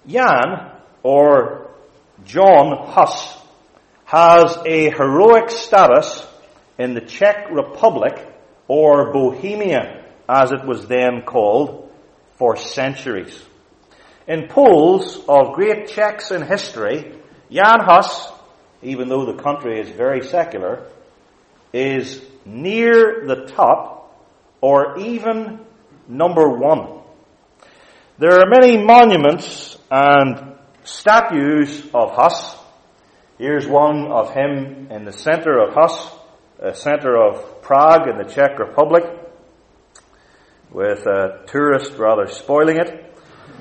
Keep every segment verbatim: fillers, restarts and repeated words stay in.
Jan, or John Hus, has a heroic status in the Czech Republic, or Bohemia, as it was then called, for centuries. In polls of great Czechs in history, Jan Hus, even though the country is very secular, is near the top, or even number one. There are many monuments and statues of Hus. Here's one of him in the center of Hus, the center of Prague in the Czech Republic, with a tourist rather spoiling it.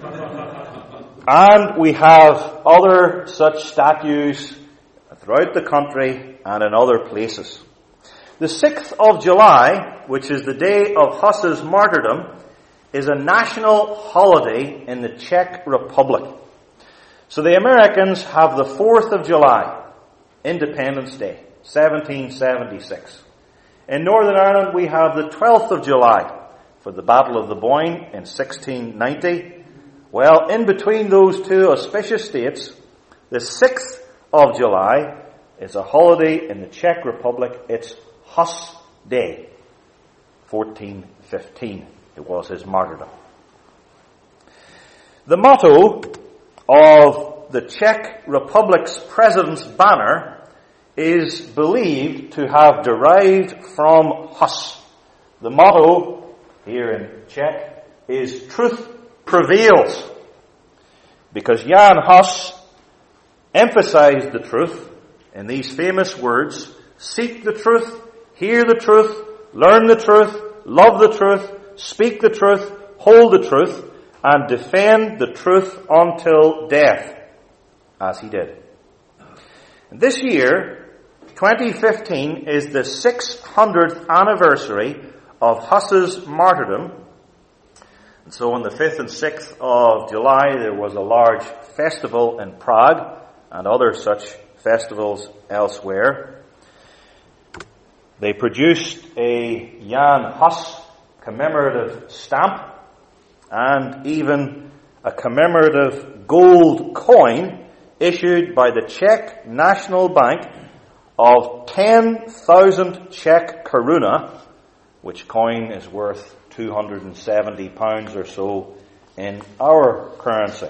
And we have other such statues throughout the country and in other places. The sixth of July, which is the day of Hus's martyrdom, is a national holiday in the Czech Republic. So the Americans have the fourth of July, Independence Day, seventeen seventy-six. In Northern Ireland we have the twelfth of July for the Battle of the Boyne in sixteen ninety. Well, in between those two auspicious dates, the sixth of July is a holiday in the Czech Republic. It's Hus Day, fourteen fifteen. It was his martyrdom. The motto of the Czech Republic's president's banner is believed to have derived from Hus. The motto, here in Czech, is "Truth Prevails," because Jan Hus emphasized the truth in these famous words: seek the truth, hear the truth, learn the truth, love the truth, speak the truth, hold the truth, and defend the truth until death, as he did. And this year, twenty fifteen, is the six hundredth anniversary of Hus's martyrdom. And so on the fifth and sixth of July, there was a large festival in Prague and other such festivals elsewhere. They produced a Jan Hus commemorative stamp and even a commemorative gold coin issued by the Czech National Bank of ten thousand Czech koruna, which coin is worth two hundred seventy pounds or so in our currency.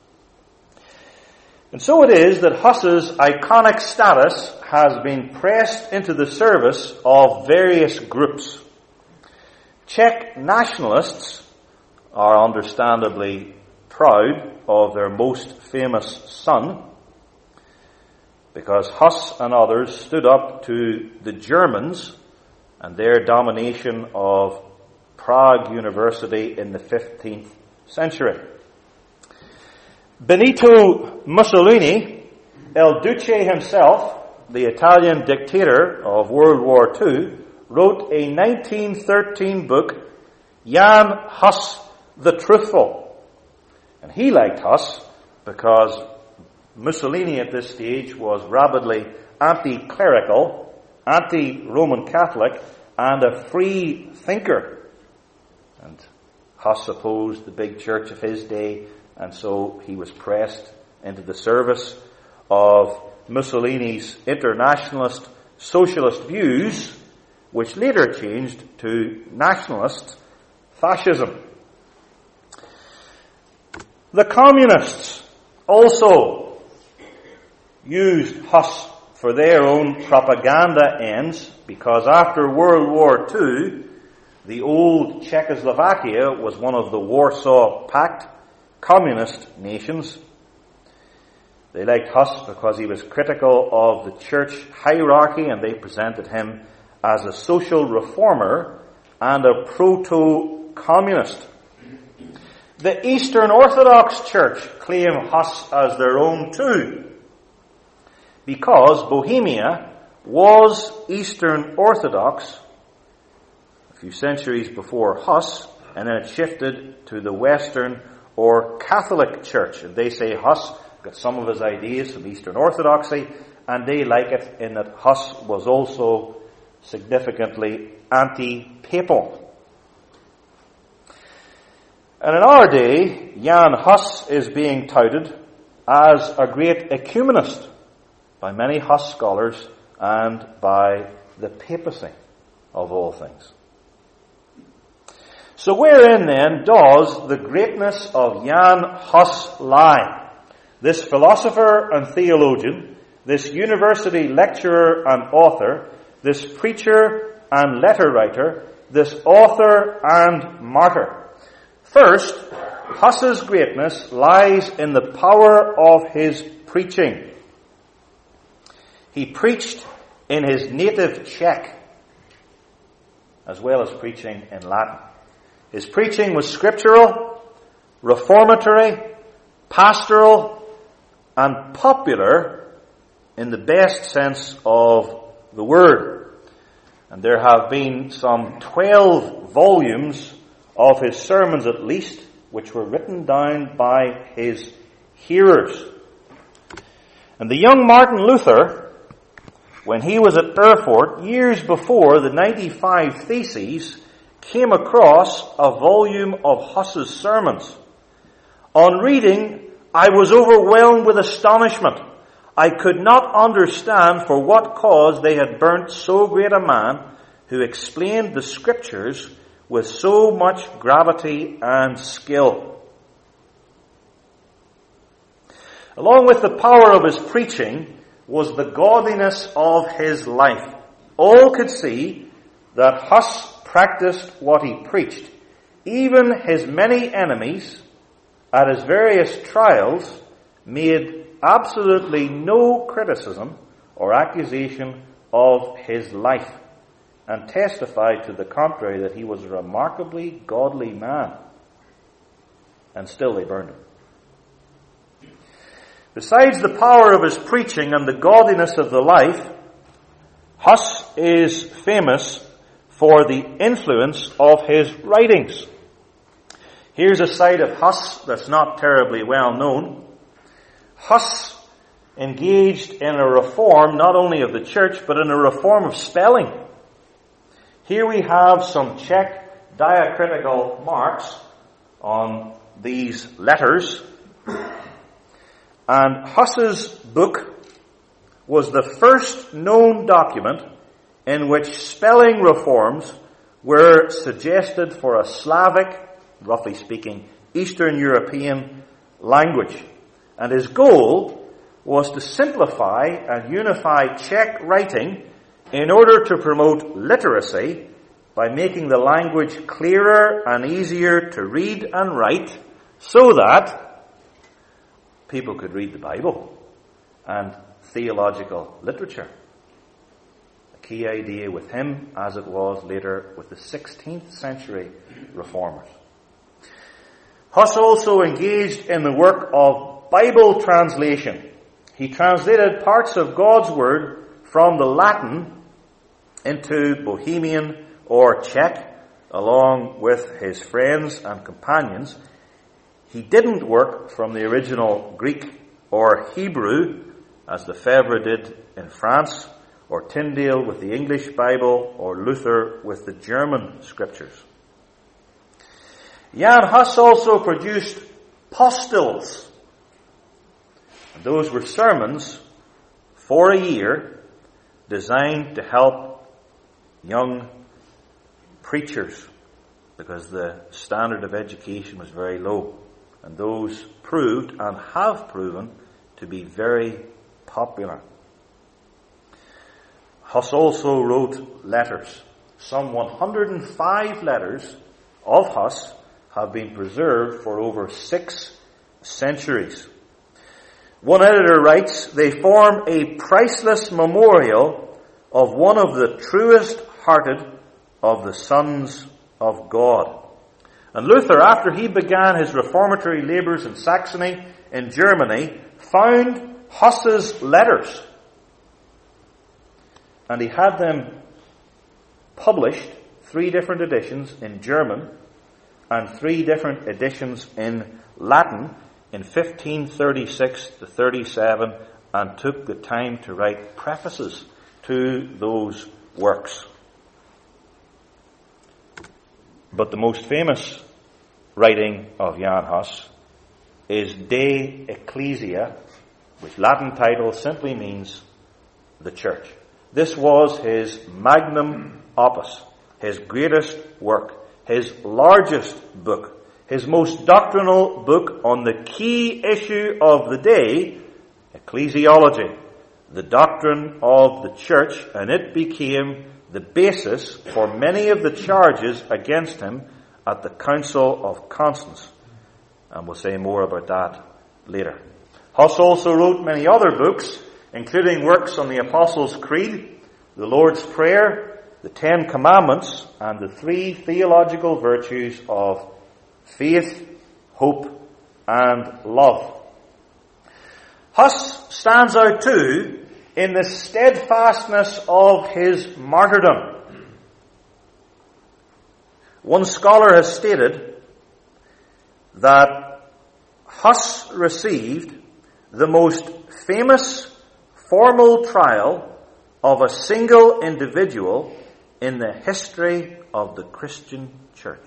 And so it is that Hus's iconic status has been pressed into the service of various groups. Czech nationalists are understandably proud of their most famous son, because Hus and others stood up to the Germans and their domination of Prague University in the fifteenth century. Benito Mussolini, El Duce himself, the Italian dictator of World War Two, wrote a nineteen thirteen book, Jan Hus the Truthful. And he liked Hus because Mussolini at this stage was rabidly anti-clerical, anti-Roman Catholic, and a free thinker. And Hus opposed the big church of his day, and so he was pressed into the service of Mussolini's internationalist socialist views, which later changed to nationalist fascism. The communists also used Hus for their own propaganda ends, because after World War Two, the old Czechoslovakia was one of the Warsaw Pact communist nations. They liked Hus because he was critical of the church hierarchy, and they presented him as a social reformer and a proto-communist. The Eastern Orthodox Church claim Hus as their own too, because Bohemia was Eastern Orthodox a few centuries before Hus, and then it shifted to the Western or Catholic Church. And they say Hus got some of his ideas from Eastern Orthodoxy, and they like it in that Hus was also significantly anti-papal. And in our day, Jan Hus is being touted as a great ecumenist by many Hus scholars and by the papacy, of all things. So wherein then does the greatness of Jan Hus lie? This philosopher and theologian, this university lecturer and author, this preacher and letter writer, this author and martyr. First, Hus's greatness lies in the power of his preaching. He preached in his native Czech, as well as preaching in Latin. His preaching was scriptural, reformatory, pastoral, and popular in the best sense of the word. And there have been some twelve volumes of his sermons at least, which were written down by his hearers. And the young Martin Luther, when he was at Erfurt years before the ninety-five Theses, came across a volume of Huss's sermons. On reading, I was overwhelmed with astonishment. I could not understand for what cause they had burnt so great a man who explained the scriptures with so much gravity and skill. Along with the power of his preaching was the godliness of his life. All could see that Huss practiced what he preached. Even his many enemies at his various trials made absolutely no criticism or accusation of his life, and testified to the contrary, that he was a remarkably godly man. And still they burned him. Besides the power of his preaching and the godliness of the life, Huss is famous for the influence of his writings. Here's a side of Huss that's not terribly well known. Huss engaged in a reform not only of the church, but in a reform of spelling. Here we have some Czech diacritical marks on these letters. And Huss's book was the first known document in which spelling reforms were suggested for a Slavic, roughly speaking, Eastern European language. And his goal was to simplify and unify Czech writing in order to promote literacy by making the language clearer and easier to read and write, so that people could read the Bible and theological literature. A key idea with him, as it was later with the sixteenth century reformers. Huss also engaged in the work of Bible translation. He translated parts of God's Word from the Latin into Bohemian or Czech, along with his friends and companions. He didn't work from the original Greek or Hebrew, as Lefebvre did in France, or Tyndale with the English Bible, or Luther with the German scriptures. Jan Hus also produced postils. And those were sermons for a year designed to help young preachers, because the standard of education was very low. And those proved and have proven to be very popular. Huss also wrote letters. Some one hundred five letters of Huss have been preserved for over six centuries. One editor writes, they form a priceless memorial of one of the truest hearted of the sons of God. And Luther, after he began his reformatory labours in Saxony, in Germany, found Huss's letters. And he had them published, three different editions in German, and three different editions in Latin, in fifteen thirty-six to thirty-seven, and took the time to write prefaces to those works. But the most famous writing of Jan Hus is De Ecclesia, which Latin title simply means the church. This was his magnum opus, his greatest work, his largest book, his most doctrinal book on the key issue of the day, ecclesiology, the doctrine of the church, and it became the basis for many of the charges against him at the Council of Constance. And we'll say more about that later. Huss also wrote many other books, including works on the Apostles' Creed, the Lord's Prayer, the Ten Commandments, and the three theological virtues of faith, hope, and love. Huss stands out too in the steadfastness of his martyrdom. One scholar has stated that Huss received the most famous formal trial of a single individual in the history of the Christian church.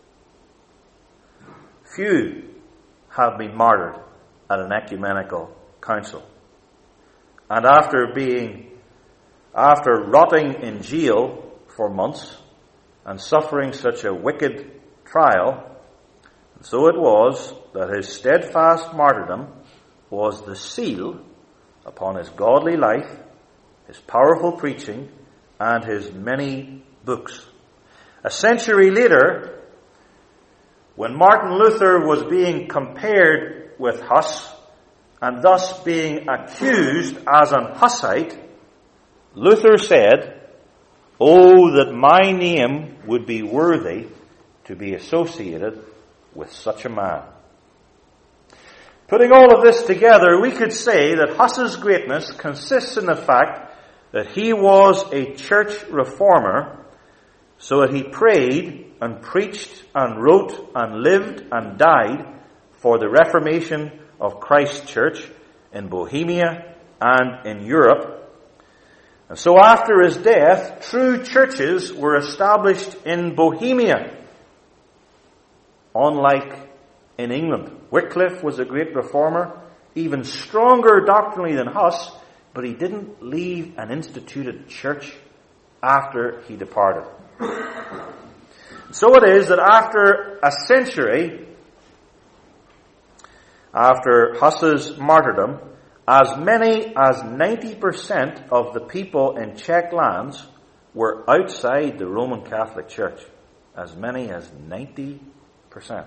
Few have been martyred at an ecumenical council. And after being, after rotting in jail for months and suffering such a wicked trial, so it was that his steadfast martyrdom was the seal upon his godly life, his powerful preaching, and his many books. A century later, when Martin Luther was being compared with Huss, and thus being accused as an Hussite, Luther said, "Oh, that my name would be worthy to be associated with such a man." Putting all of this together, we could say that Huss's greatness consists in the fact that he was a church reformer, so that he prayed and preached and wrote and lived and died for the reformation of Christ's church in Bohemia and in Europe. And so after his death, true churches were established in Bohemia, unlike in England. Wycliffe was a great reformer, even stronger doctrinally than Huss, but he didn't leave an instituted church after he departed. So it is that after a century, after Huss's martyrdom, as many as ninety percent of the people in Czech lands were outside the Roman Catholic Church. As many as ninety percent.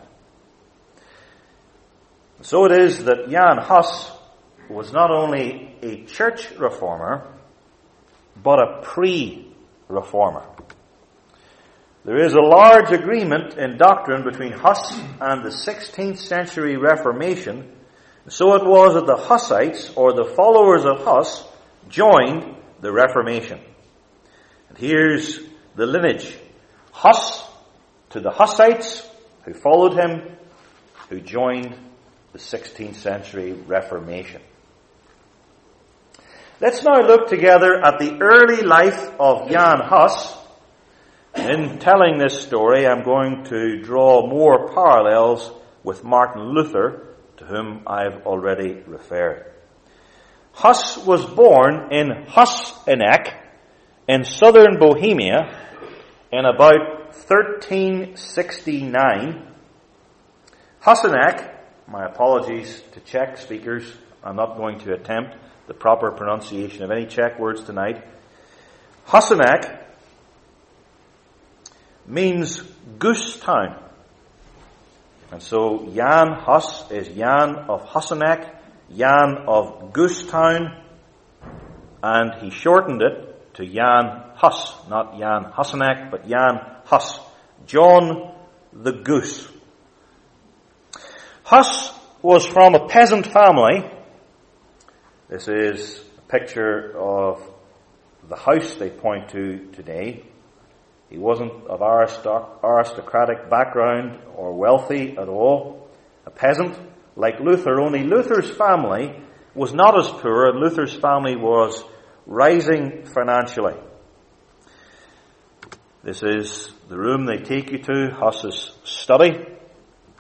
So it is that Jan Hus was not only a church reformer, but a pre-reformer. There is a large agreement in doctrine between Huss and the sixteenth century Reformation. So it was that the Hussites, or the followers of Huss, joined the Reformation. And here's the lineage. Huss to the Hussites who followed him, who joined the sixteenth century Reformation. Let's now look together at the early life of Jan Hus. In telling this story, I'm going to draw more parallels with Martin Luther, to whom I've already referred. Hus was born in Husinec in southern Bohemia in about thirteen sixty-nine. Husinec, my apologies to Czech speakers, I'm not going to attempt the proper pronunciation of any Czech words tonight. Husinec means goose town. And so Jan Hus is Jan of Husinec, Jan of Goose Town, and he shortened it to Jan Hus, not Jan Husinec, but Jan Hus, John the Goose. Hus was from a peasant family. This is a picture of the house they point to today. He wasn't of aristocratic background or wealthy at all. A peasant, like Luther, only Luther's family was not as poor, and Luther's family was rising financially. This is the room they take you to, Huss's study.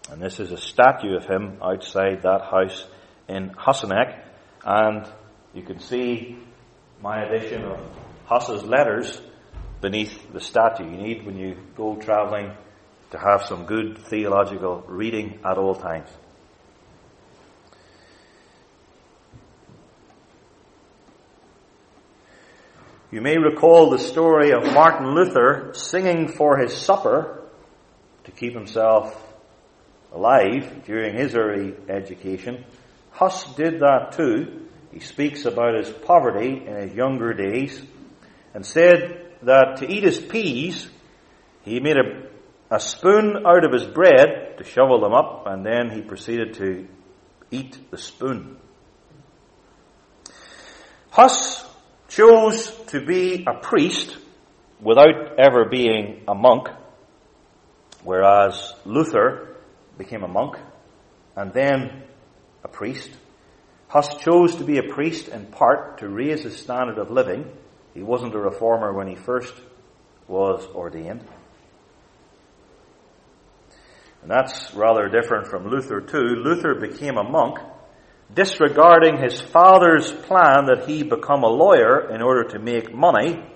And this is a statue of him outside that house in Husinec. And you can see my edition of Huss's letters beneath the statue. You need, when you go travelling, to have some good theological reading at all times. You may recall the story of Martin Luther singing for his supper to keep himself alive during his early education. Huss did that too. He speaks about his poverty in his younger days and said that to eat his peas, he made a, a spoon out of his bread to shovel them up, and then he proceeded to eat the spoon. Huss chose to be a priest without ever being a monk, whereas Luther became a monk and then a priest. Huss chose to be a priest in part to raise his standard of living. He wasn't a reformer when he first was ordained. And that's rather different from Luther too. Luther became a monk, disregarding his father's plan that he become a lawyer in order to make money.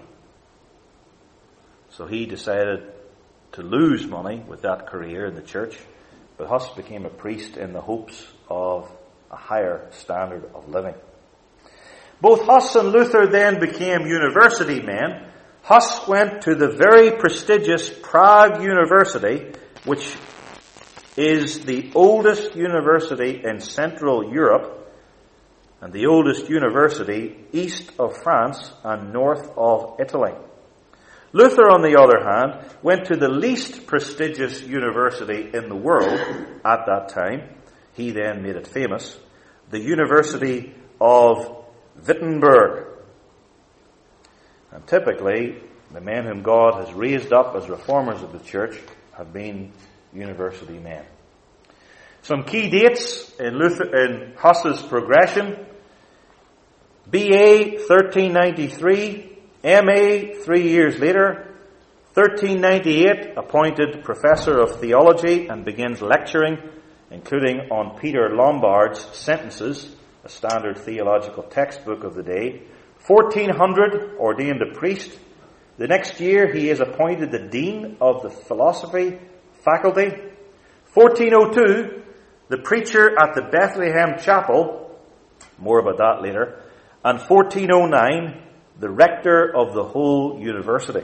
So he decided to lose money with that career in the church. But Huss became a priest in the hopes of a higher standard of living. Both Huss and Luther then became university men. Huss went to the very prestigious Prague University, which is the oldest university in Central Europe and the oldest university east of France and north of Italy. Luther, on the other hand, went to the least prestigious university in the world at that time. He then made it famous, the University of Wittenberg. And typically, the men whom God has raised up as reformers of the church have been university men. Some key dates in Luther, in Huss's progression: B A thirteen ninety-three, M A three years later, thirteen ninety-eight appointed professor of theology and begins lecturing, including on Peter Lombard's Sentences, a standard theological textbook of the day. fourteen hundred, ordained a priest. The next year he is appointed the dean of the philosophy faculty. fourteen oh two, the preacher at the Bethlehem Chapel, more about that later. And fourteen oh nine, the rector of the whole university.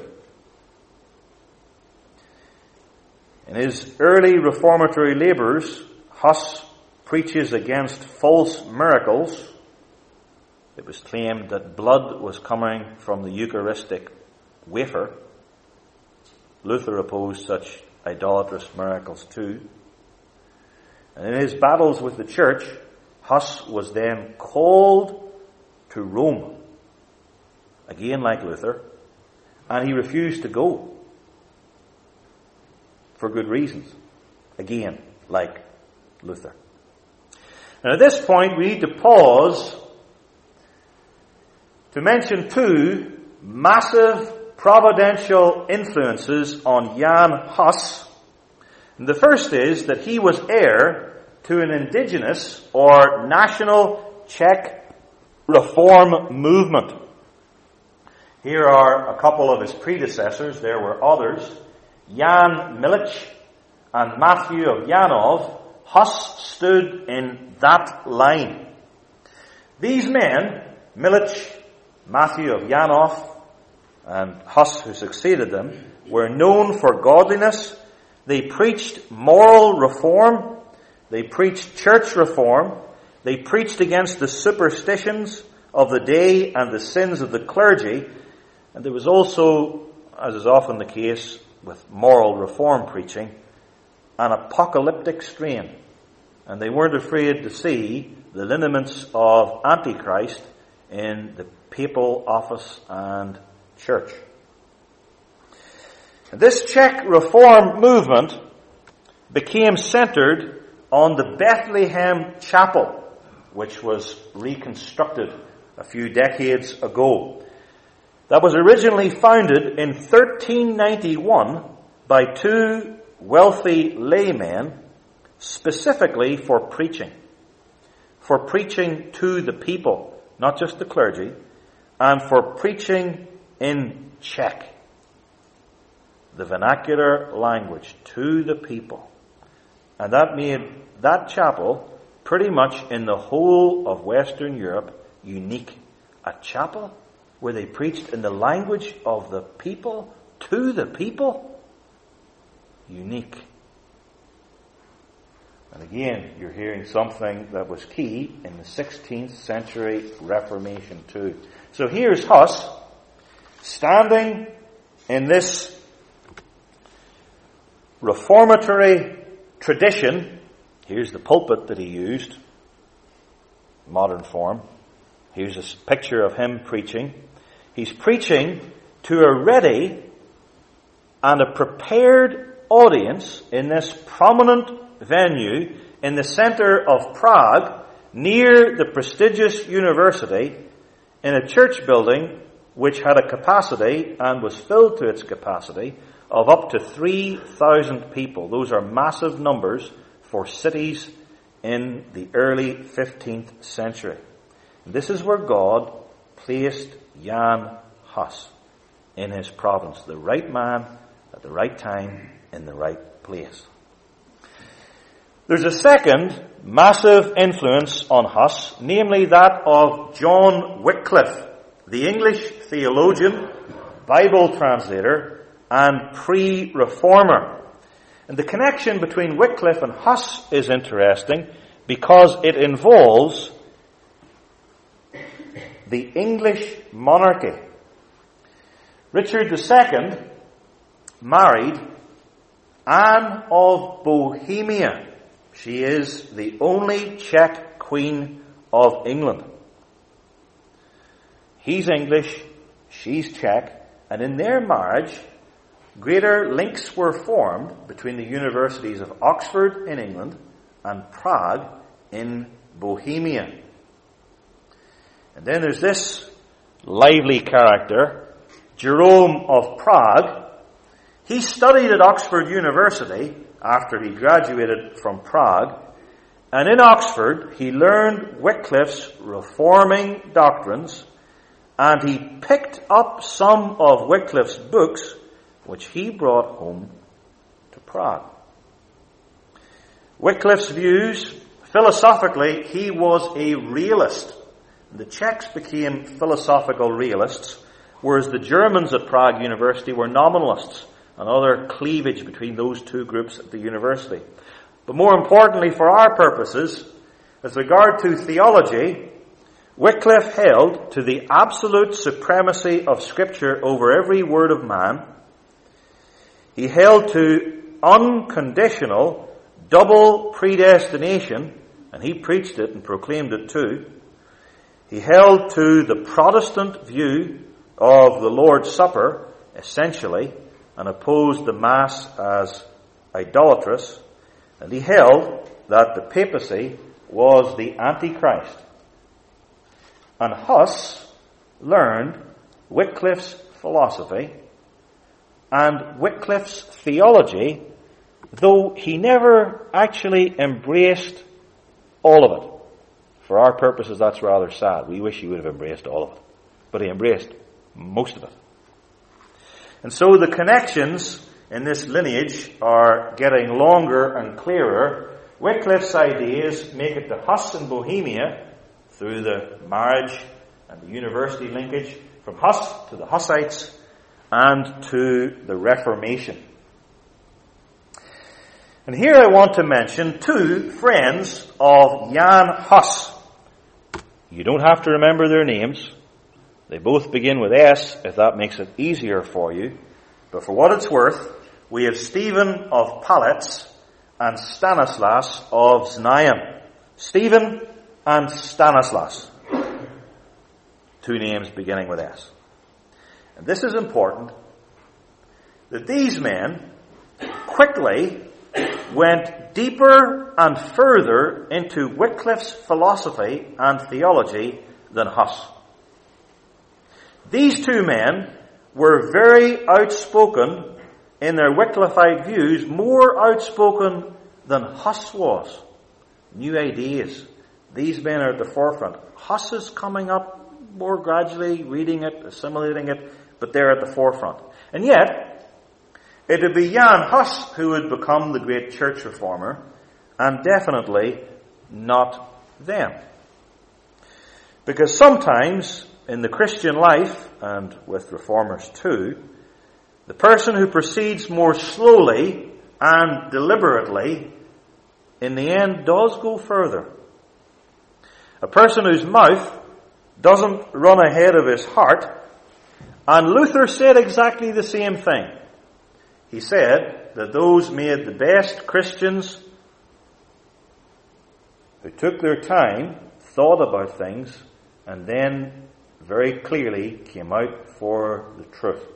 In his early reformatory labours, Huss preaches against false miracles. It was claimed that blood was coming from the Eucharistic wafer. Luther opposed such idolatrous miracles too. And in his battles with the church, Huss was then called to Rome, again like Luther, and he refused to go for good reasons, again like Luther. And at this point we need to pause to mention two massive providential influences on Jan Hus. And the first is that he was heir to an indigenous or national Czech reform movement. Here are a couple of his predecessors. There were others. Jan Milic and Matthew of Janov. Huss stood in that line. These men, Milic, Matthew of Janov, and Huss, who succeeded them, were known for godliness. They preached moral reform. They preached church reform. They preached against the superstitions of the day and the sins of the clergy. And there was also, as is often the case with moral reform preaching, an apocalyptic strain. And they weren't afraid to see the lineaments of Antichrist in the papal office and church. This Czech reform movement became centered on the Bethlehem Chapel, which was reconstructed a few decades ago. That was originally founded in thirteen ninety-one by two wealthy laymen, specifically for preaching. For preaching to the people, not just the clergy, and for preaching in Czech, the vernacular language, to the people. And that made that chapel pretty much in the whole of Western Europe unique. A chapel where they preached in the language of the people, to the people. Unique. And again, you're hearing something that was key in the sixteenth century Reformation too. So here's Huss standing in this reformatory tradition. Here's the pulpit that he used, modern form. Here's a picture of him preaching. He's preaching to a ready and a prepared audience in this prominent venue in the center of Prague, near the prestigious university, in a church building which had a capacity and was filled to its capacity of up to three thousand people. Those are massive numbers for cities in the early fifteenth century. This is where God placed Jan Hus in his province. The right man at the right time in the right place. There's a second massive influence on Hus, namely that of John Wycliffe, the English theologian, Bible translator, and pre-reformer. And the connection between Wycliffe and Hus is interesting because it involves the English monarchy. Richard the Second married Anne of Bohemia. She is the only Czech queen of England. He's English, she's Czech, and in their marriage, greater links were formed between the universities of Oxford in England and Prague in Bohemia. And then there's this lively character, Jerome of Prague. He studied at Oxford University after he graduated from Prague, and in Oxford he learned Wycliffe's reforming doctrines, and he picked up some of Wycliffe's books which he brought home to Prague. Wycliffe's views, philosophically, he was a realist. The Czechs became philosophical realists, whereas the Germans at Prague University were nominalists. Another cleavage between those two groups at the university. But more importantly for our purposes, as regard to theology, Wycliffe held to the absolute supremacy of Scripture over every word of man. He held to unconditional double predestination, and he preached it and proclaimed it too. He held to the Protestant view of the Lord's Supper, essentially, and opposed the Mass as idolatrous. And he held that the papacy was the Antichrist. And Huss learned Wycliffe's philosophy and Wycliffe's theology, though he never actually embraced all of it. For our purposes, that's rather sad. We wish he would have embraced all of it. But he embraced most of it. And so the connections in this lineage are getting longer and clearer. Wycliffe's ideas make it to Huss in Bohemia through the marriage and the university linkage, from Huss to the Hussites and to the Reformation. And here I want to mention two friends of Jan Hus. You don't have to remember their names. They both begin with S, if that makes it easier for you. But for what it's worth, we have Stephen of Palitz and Stanislas of Znaim. Stephen and Stanislas. Two names beginning with S. And this is important, that these men quickly went deeper and further into Wycliffe's philosophy and theology than Huss. These two men were very outspoken in their Wycliffite views, more outspoken than Huss was. New ideas. These men are at the forefront. Huss is coming up more gradually, reading it, assimilating it, but they're at the forefront. And yet, it would be Jan Hus who would become the great church reformer, and definitely not them. Because sometimes, in the Christian life, and with reformers too, the person who proceeds more slowly and deliberately, in the end does go further. A person whose mouth doesn't run ahead of his heart. And Luther said exactly the same thing. He said that those made the best Christians who took their time, thought about things, and then very clearly came out for the truth.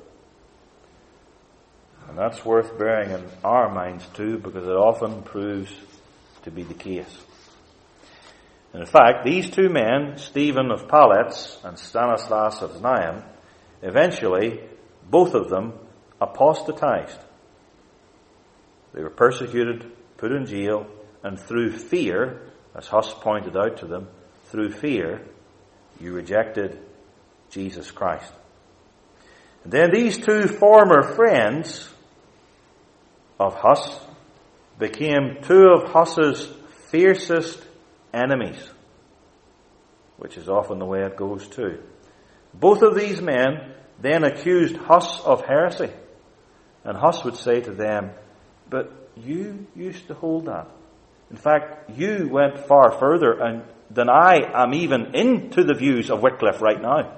And that's worth bearing in our minds too, because it often proves to be the case. And in fact, these two men, Stephen of Palitz and Stanislas of Znaim, eventually, both of them apostatized. They were persecuted, put in jail, and through fear, as Huss pointed out to them, through fear, you rejected Jesus Christ. And then these two former friends of Huss became two of Huss's fiercest enemies, which is often the way it goes too. Both of these men then accused Huss of heresy. And Huss would say to them, but you used to hold that. In fact, you went far further and, than I am even into the views of Wycliffe right now.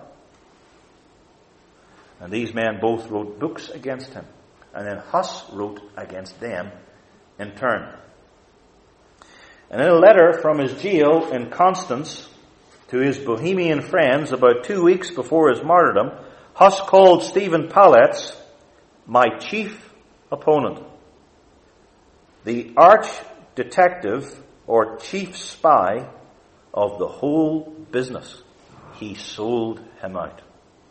And these men both wrote books against him. And then Huss wrote against them in turn. And in a letter from his jail in Constance to his Bohemian friends about two weeks before his martyrdom, Huss called Stephen Palitz my chief opponent. The arch detective or chief spy of the whole business. He sold him out.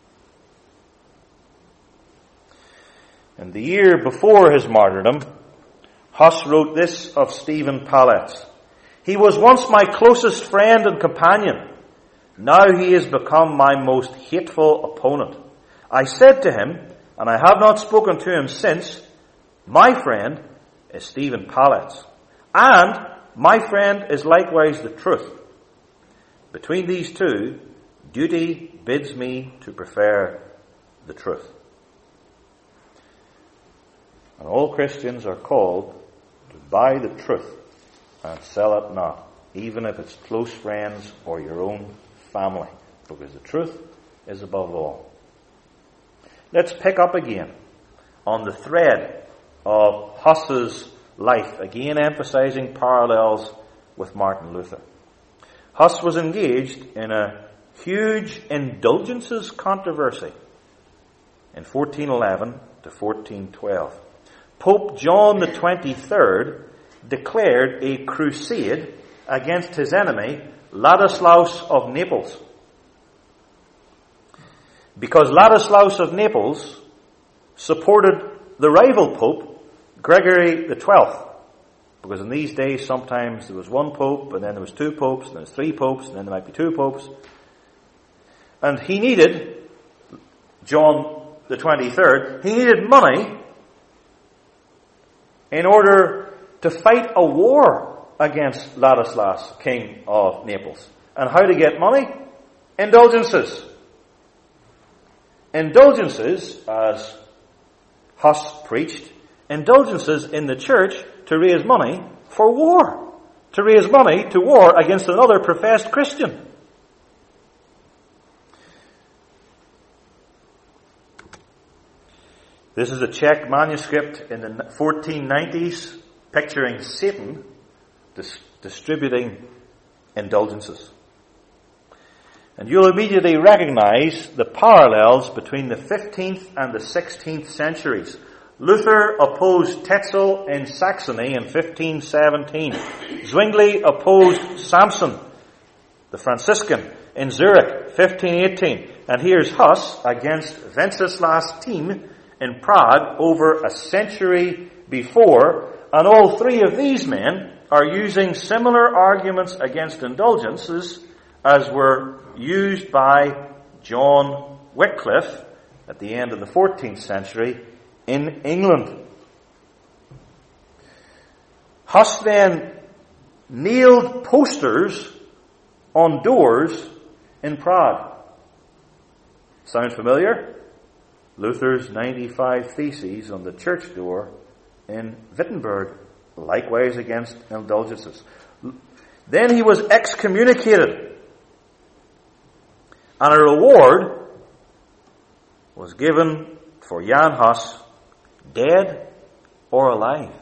And the year before his martyrdom, Huss wrote this of Stephen Palitz. He was once my closest friend and companion. Now he has become my most hateful opponent. I said to him, and I have not spoken to him since, my friend is Stephen Palitz, and my friend is likewise the truth. Between these two, duty bids me to prefer the truth. And all Christians are called to buy the truth and sell it not, even if it's close friends or your own family, because the truth is above all. Let's pick up again on the thread of Huss's life, again emphasizing parallels with Martin Luther. Huss was engaged in a huge indulgences controversy in fourteen eleven to fourteen twelve. Pope John the twenty-third declared a crusade against his enemy, Ladislaus of Naples. Because Ladislaus of Naples supported the rival pope, Gregory the twelfth. Because in these days, sometimes there was one pope, and then there was two popes, and there was three popes, and then there might be two popes. And he needed, John the twenty-third, he needed money in order to fight a war against Ladislas, king of Naples. And how to get money? Indulgences. Indulgences, as Huss preached, indulgences in the church to raise money for war. To raise money to war against another professed Christian. This is a Czech manuscript in the fourteen nineties picturing Satan dis- distributing indulgences. And you'll immediately recognize the parallels between the fifteenth and the sixteenth centuries. Luther opposed Tetzel in Saxony in fifteen seventeen. Zwingli opposed Samson, the Franciscan, in Zurich, fifteen eighteen. And here's Huss against Wenceslas Thiem in Prague over a century before, And all three of these men are using similar arguments against indulgences as were used by John Wycliffe at the end of the fourteenth century in England. Huss then nailed posters on doors in Prague. Sound familiar? Luther's ninety-five Theses on the church door in Wittenberg, likewise against indulgences. Then he was excommunicated, and a reward was given for Jan Hus, dead or alive.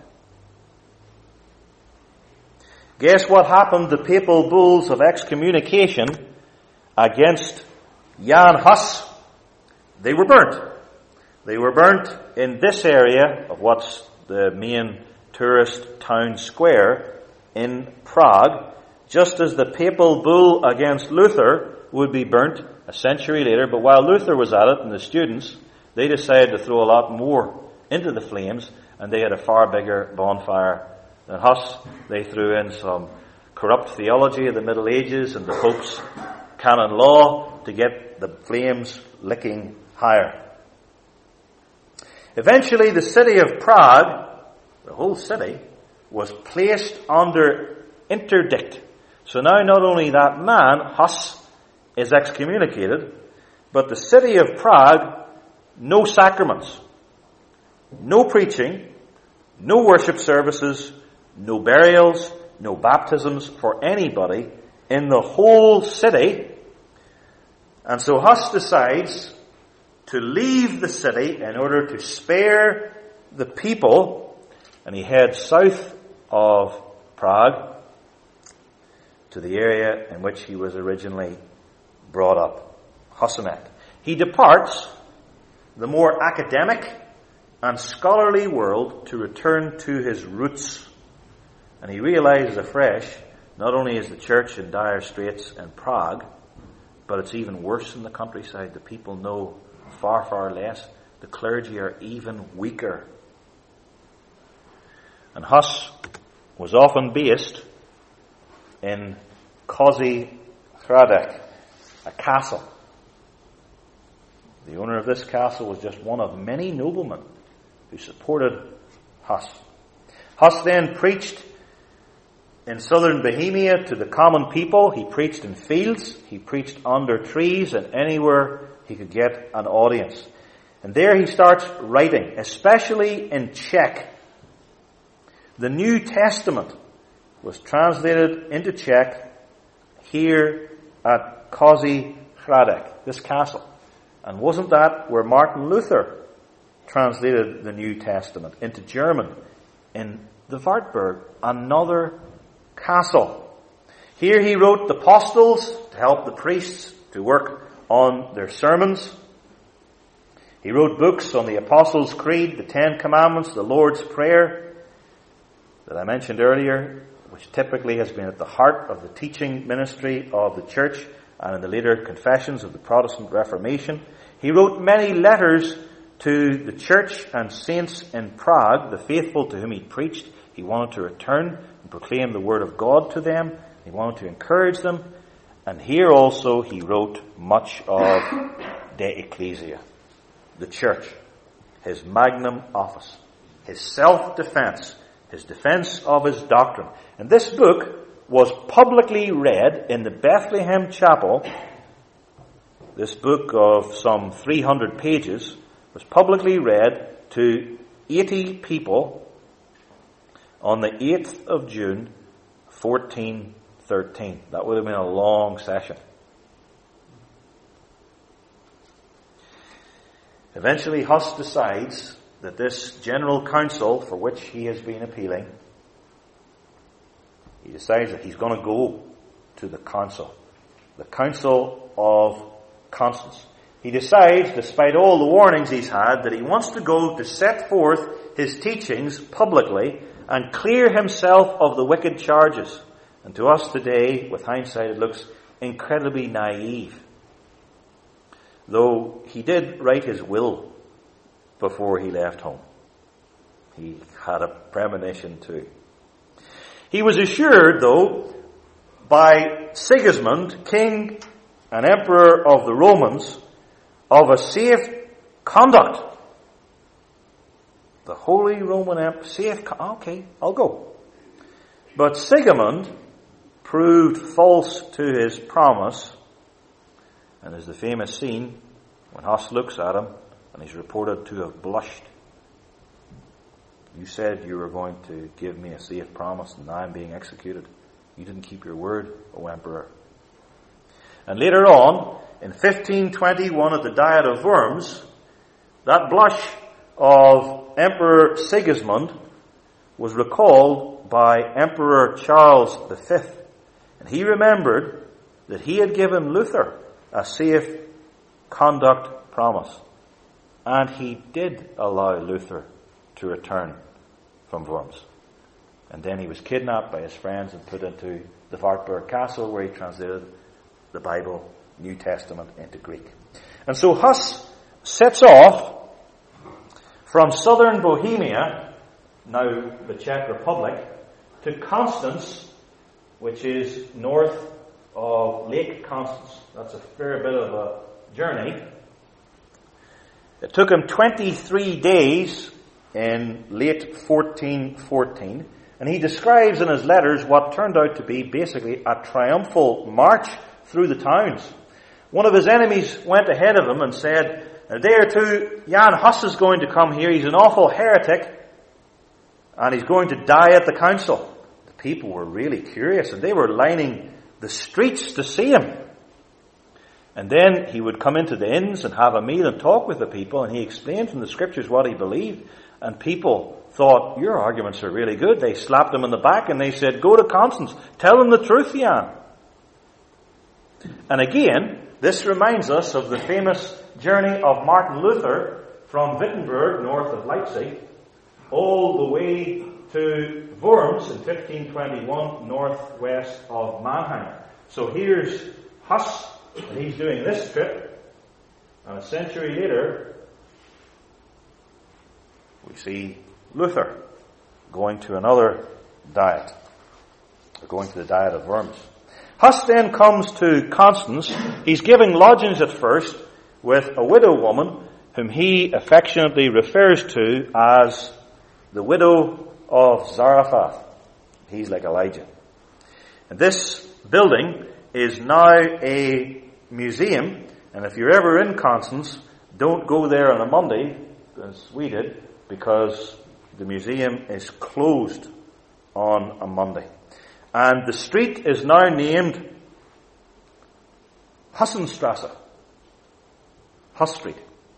Guess what happened to papal bulls of excommunication against Jan Hus? They were burnt. They were burnt in this area of what's the main tourist town square in Prague, just as the papal bull against Luther would be burnt a century later. But while Luther was at it and the students, they decided to throw a lot more into the flames, and they had a far bigger bonfire than Huss. They threw in some corrupt theology of the Middle Ages and the Pope's canon law to get the flames licking higher. Eventually, the city of Prague, the whole city, was placed under interdict. So now not only that man, Huss, is excommunicated, but the city of Prague, no sacraments, no preaching, no worship services, no burials, no baptisms for anybody in the whole city. And so Huss decides to leave the city in order to spare the people, and he heads south of Prague to the area in which he was originally brought up, Husinek. He departs the more academic and scholarly world to return to his roots. And he realizes afresh, not only is the church in dire straits in Prague, but it's even worse in the countryside. The people know far, far less. The clergy are even weaker. And Huss was often based in Kozy Hradec, a castle. The owner of this castle was just one of many noblemen who supported Huss. Huss then preached in southern Bohemia to the common people. He preached in fields. He preached under trees and anywhere he could get an audience. And there he starts writing, especially in Czech. The New Testament was translated into Czech here at Kozy Hradec, this castle. And wasn't that where Martin Luther translated the New Testament into German in the Wartburg, another castle? Here he wrote the Apostles to help the priests to work on their sermons. He wrote books on the Apostles' Creed, the Ten Commandments, the Lord's Prayer that I mentioned earlier, which typically has been at the heart of the teaching ministry of the church and in the later confessions of the Protestant Reformation. He wrote many letters to the church and saints in Prague, the faithful to whom he preached. He wanted to return and proclaim the word of God to them. He wanted to encourage them. And here also he wrote much of De Ecclesia, the church, his magnum opus, his self-defense, his defense of his doctrine. And this book was publicly read in the Bethlehem Chapel. This book of some three hundred pages was publicly read to eighty people on the eighth of June, fourteen thirteen. That would have been a long session. Eventually, Huss decides that this general council for which he has been appealing, he decides that he's going to go to the council, the Council of Constance. He decides, despite all the warnings he's had, that he wants to go to set forth his teachings publicly and clear himself of the wicked charges. And to us today, with hindsight, it looks incredibly naive. Though he did write his will before he left home. He had a premonition too. He was assured, though, by Sigismund, king and emperor of the Romans, of a safe conduct. The Holy Roman Emperor, safe, okay, I'll go. But Sigismund proved false to his promise, and there's the famous scene when Huss looks at him and he's reported to have blushed. You said you were going to give me a safe promise, and now I'm being executed. You didn't keep your word, O Emperor. And later on, in fifteen twenty-one at the Diet of Worms, that blush of Emperor Sigismund was recalled by Emperor Charles the Fifth. And he remembered that he had given Luther a safe conduct promise. And he did allow Luther to return from Worms. And then he was kidnapped by his friends and put into the Wartburg Castle, where he translated the Bible, New Testament, into Greek. And so Huss sets off from southern Bohemia, now the Czech Republic, to Constance, which is north of Lake Constance. That's a fair bit of a journey. It took him twenty-three days in late fourteen fourteen, and he describes in his letters what turned out to be basically a triumphal march through the towns. One of his enemies went ahead of him and said, in a day or two, Jan Hus is going to come here. He's an awful heretic, and he's going to die at the council. The people were really curious, and they were lining the streets to see him. And then he would come into the inns and have a meal and talk with the people, and he explained from the scriptures what he believed. And people thought, your arguments are really good. They slapped him in the back and they said, go to Constance, tell him the truth, Jan. And again, this reminds us of the famous journey of Martin Luther from Wittenberg, north of Leipzig, all the way to Worms in fifteen twenty-one, northwest of Mannheim. So here's Huss, and he's doing this trip, and a century later, we see Luther going to another diet, or going to the Diet of Worms. Huss then comes to Constance. He's giving lodgings at first with a widow woman whom he affectionately refers to as the widow of Zarephath. He's like Elijah. And this building is now a museum, and if you're ever in Constance, don't go there on a Monday, as we did, because the museum is closed on a Monday. And the street is now named Hussenstrasse. Huss Street.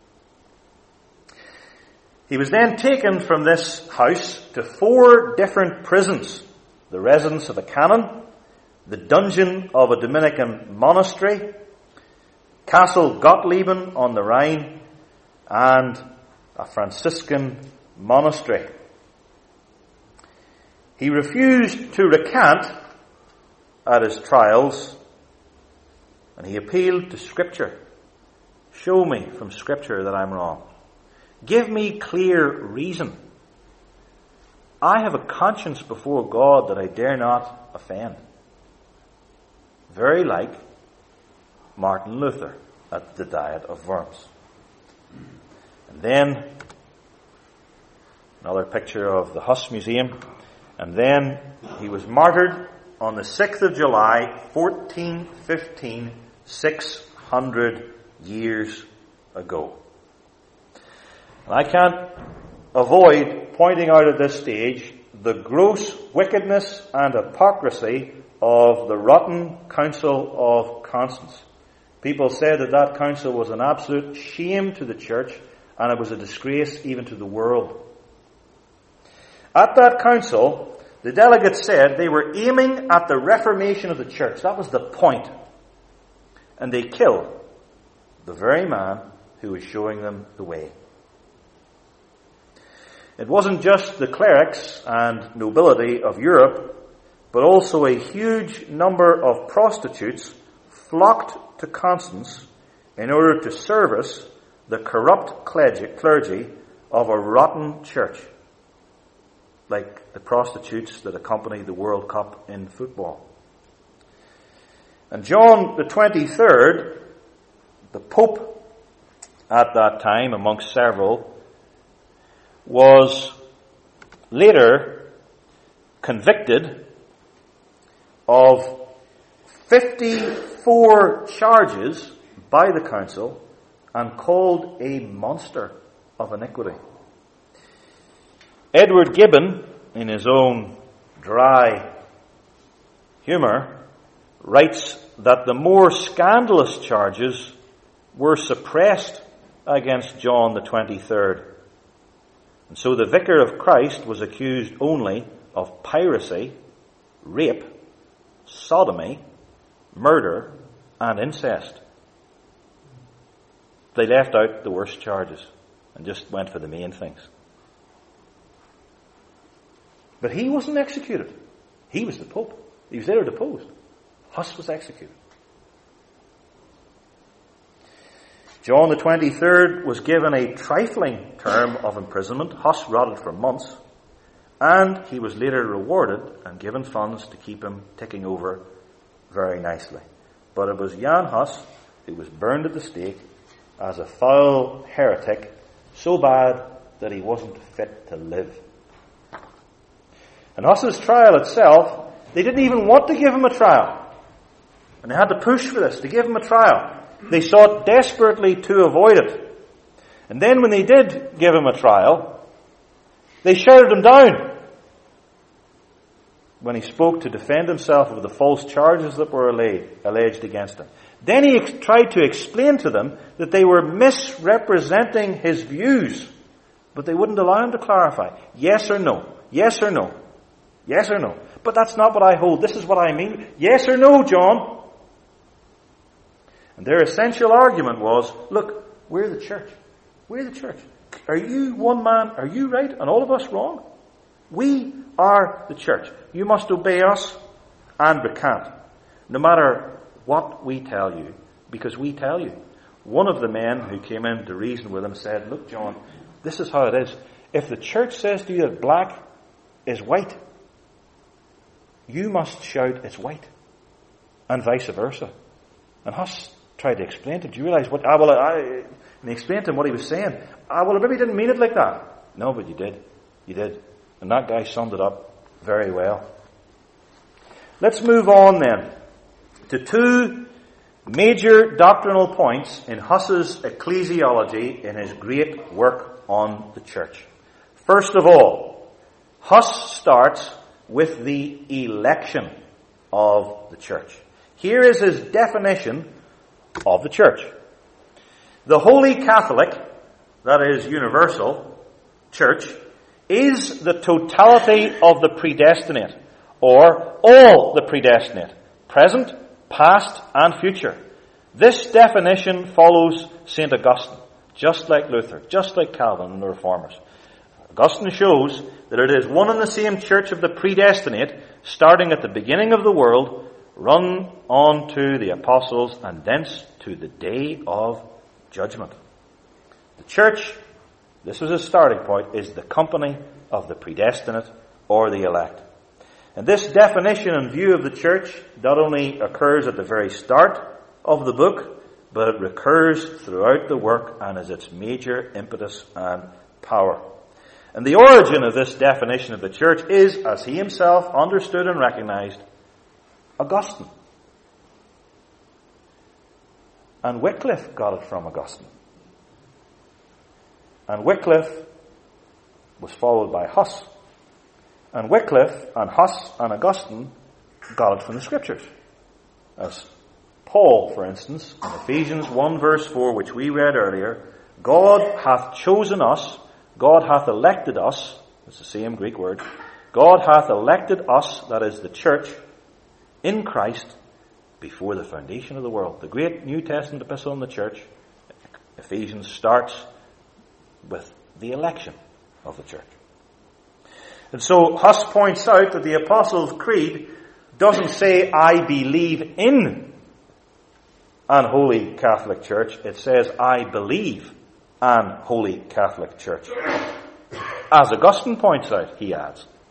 He was then taken from this house to four different prisons. The residence of a canon, the dungeon of a Dominican monastery, Castle Gottlieben on the Rhine, and a Franciscan monastery. He refused to recant at his trials, and he appealed to Scripture. Show me from Scripture that I'm wrong. Give me clear reason. I have a conscience before God that I dare not offend. Very like Martin Luther at the Diet of Worms. And then another picture of the Huss Museum. And then he was martyred on the sixth of July, fourteen fifteen, six hundred years ago. And I can't avoid pointing out at this stage the gross wickedness and hypocrisy of the rotten Council of Constance. People said that that council was an absolute shame to the church, and it was a disgrace even to the world. At that council, the delegates said they were aiming at the reformation of the church. That was the point. And they killed the very man who was showing them the way. It wasn't just the clerics and nobility of Europe, but also a huge number of prostitutes flocked to Constance in order to service the corrupt clergy of a rotten church. like the prostitutes that accompany the World Cup in football. And John the twenty-third, the Pope at that time, amongst several, was later convicted of fifty-four charges by the council and called a monster of iniquity. Edward Gibbon, in his own dry humour, writes that the more scandalous charges were suppressed against John the twenty-third. And so the Vicar of Christ was accused only of piracy, rape, sodomy, murder, and incest. They left out the worst charges and just went for the main things. But he wasn't executed. He was the Pope. He was later deposed. Huss was executed. John the twenty-third was given a trifling term of imprisonment. Huss rotted for months. And he was later rewarded and given funds to keep him ticking over very nicely. But it was Jan Hus who was burned at the stake as a foul heretic, so bad that he wasn't fit to live. And Huss's trial itself, they didn't even want to give him a trial. And they had to push for this, to give him a trial. They sought desperately to avoid it. And then when they did give him a trial, they shouted him down when he spoke to defend himself of the false charges that were alleged against him. Then he ex- tried to explain to them that they were misrepresenting his views, but they wouldn't allow him to clarify. Yes or no? Yes or no? Yes or no? But that's not what I hold. This is what I mean. Yes or no, John? And their essential argument was, look, we're the church. We're the church. Are you one man, are you right, and all of us wrong? We are the church. You must obey us and recant, no matter what we tell you, because we tell you. One of the men who came in to reason with him said, look, John, this is how it is. If the church says to you that black is white, you must shout it's white, and vice versa. And Huss tried to explain to him, do you realize what, ah, well, I, and he explained to him what he was saying. Ah, well, I maybe didn't mean it like that. No, but you did. You did. And that guy summed it up very well. Let's move on then to two major doctrinal points in Huss's ecclesiology in his great work on the church. First of all, Huss starts with the election of the church. Here is his definition of the church. The Holy Catholic, that is universal, church, is the totality of the predestinate, or all the predestinate, present, past, and future. This definition follows Saint Augustine, just like Luther, just like Calvin and the Reformers. Augustine shows that it is one and the same church of the predestinate, starting at the beginning of the world, run on to the apostles, and thence to the day of judgment. The church, this was his starting point, is the company of the predestinate or the elect. And this definition and view of the church not only occurs at the very start of the book, but it recurs throughout the work and is its major impetus and power. And the origin of this definition of the church is, as he himself understood and recognized, Augustine. And Wycliffe got it from Augustine. And Wycliffe was followed by Huss. And Wycliffe and Huss and Augustine got it from the Scriptures. As Paul, for instance, in Ephesians one verse four, which we read earlier, God hath chosen us, God hath elected us, it's the same Greek word, God hath elected us, that is the church, in Christ before the foundation of the world. The great New Testament epistle on the church, Ephesians, starts with the election of the church. And so Huss points out that the Apostles' Creed doesn't say, I believe in an holy Catholic church. It says, I believe an holy Catholic church. As Augustine points out, he adds,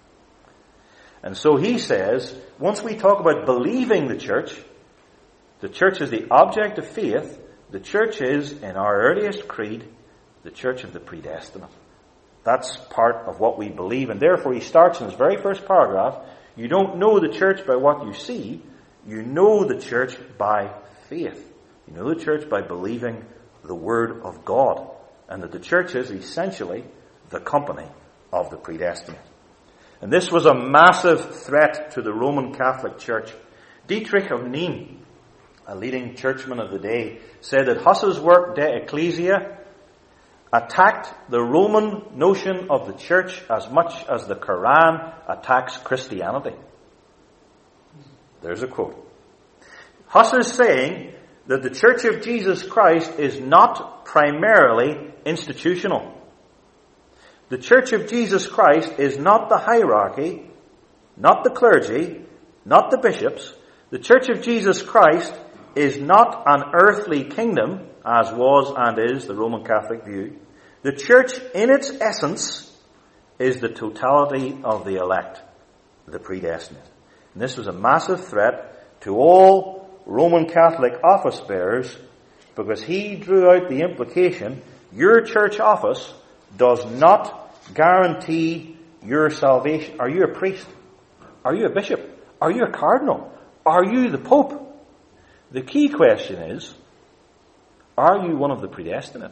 And so he says, once we talk about believing the church, the church is the object of faith. The church is, in our earliest creed, the church of the predestinate. That's part of what we believe. And therefore he starts in his very first paragraph, you don't know the church by what you see, you know the church by faith. You know the church by believing the Word of God. And that the church is essentially the company of the predestinate. And this was a massive threat to the Roman Catholic Church. Dietrich of Nîmes, a leading churchman of the day, said that Huss's work, De Ecclesia, attacked the Roman notion of the church as much as the Quran attacks Christianity. There's a quote. Huss is saying that the Church of Jesus Christ is not primarily institutional. The Church of Jesus Christ is not the hierarchy, not the clergy, not the bishops. The Church of Jesus Christ is not an earthly kingdom, as was and is the Roman Catholic view. The church, in its essence, is the totality of the elect, the predestinate. And this was a massive threat to all Roman Catholic office bearers, because he drew out the implication, your church office does not guarantee your salvation. Are you a priest? Are you a bishop? Are you a cardinal? Are you the Pope? The key question is, are you one of the predestinate?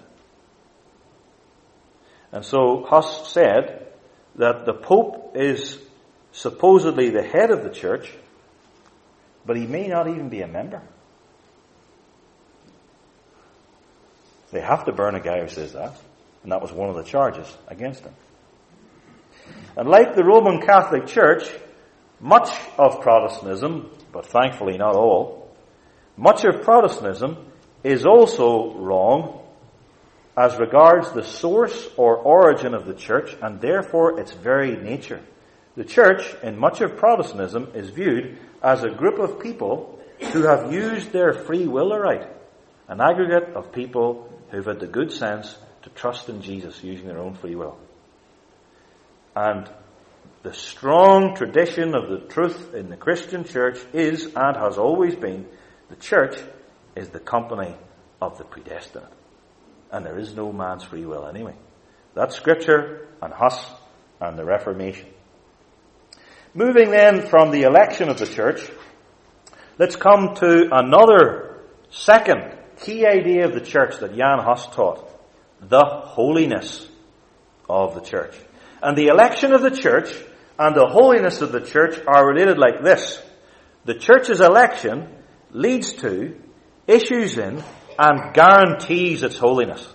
And so Huss said that the Pope is supposedly the head of the church, but he may not even be a member. They have to burn a guy who says that, and that was one of the charges against him. And like the Roman Catholic Church, much of Protestantism, but thankfully not all, much of Protestantism is also wrong as regards the source or origin of the church, and therefore its very nature. The church, in much of Protestantism, is viewed as a group of people who have used their free will aright, an aggregate of people who've had the good sense to trust in Jesus using their own free will. And the strong tradition of the truth in the Christian church is, and has always been, the church is the company of the predestinate. And there is no man's free will anyway. That's Scripture and Huss and the Reformation. Moving then from the election of the church, let's come to another second key idea of the church that Jan Hus taught. The holiness of the church. And the election of the church and the holiness of the church are related like this. The church's election leads to, issues in, and guarantees its holiness.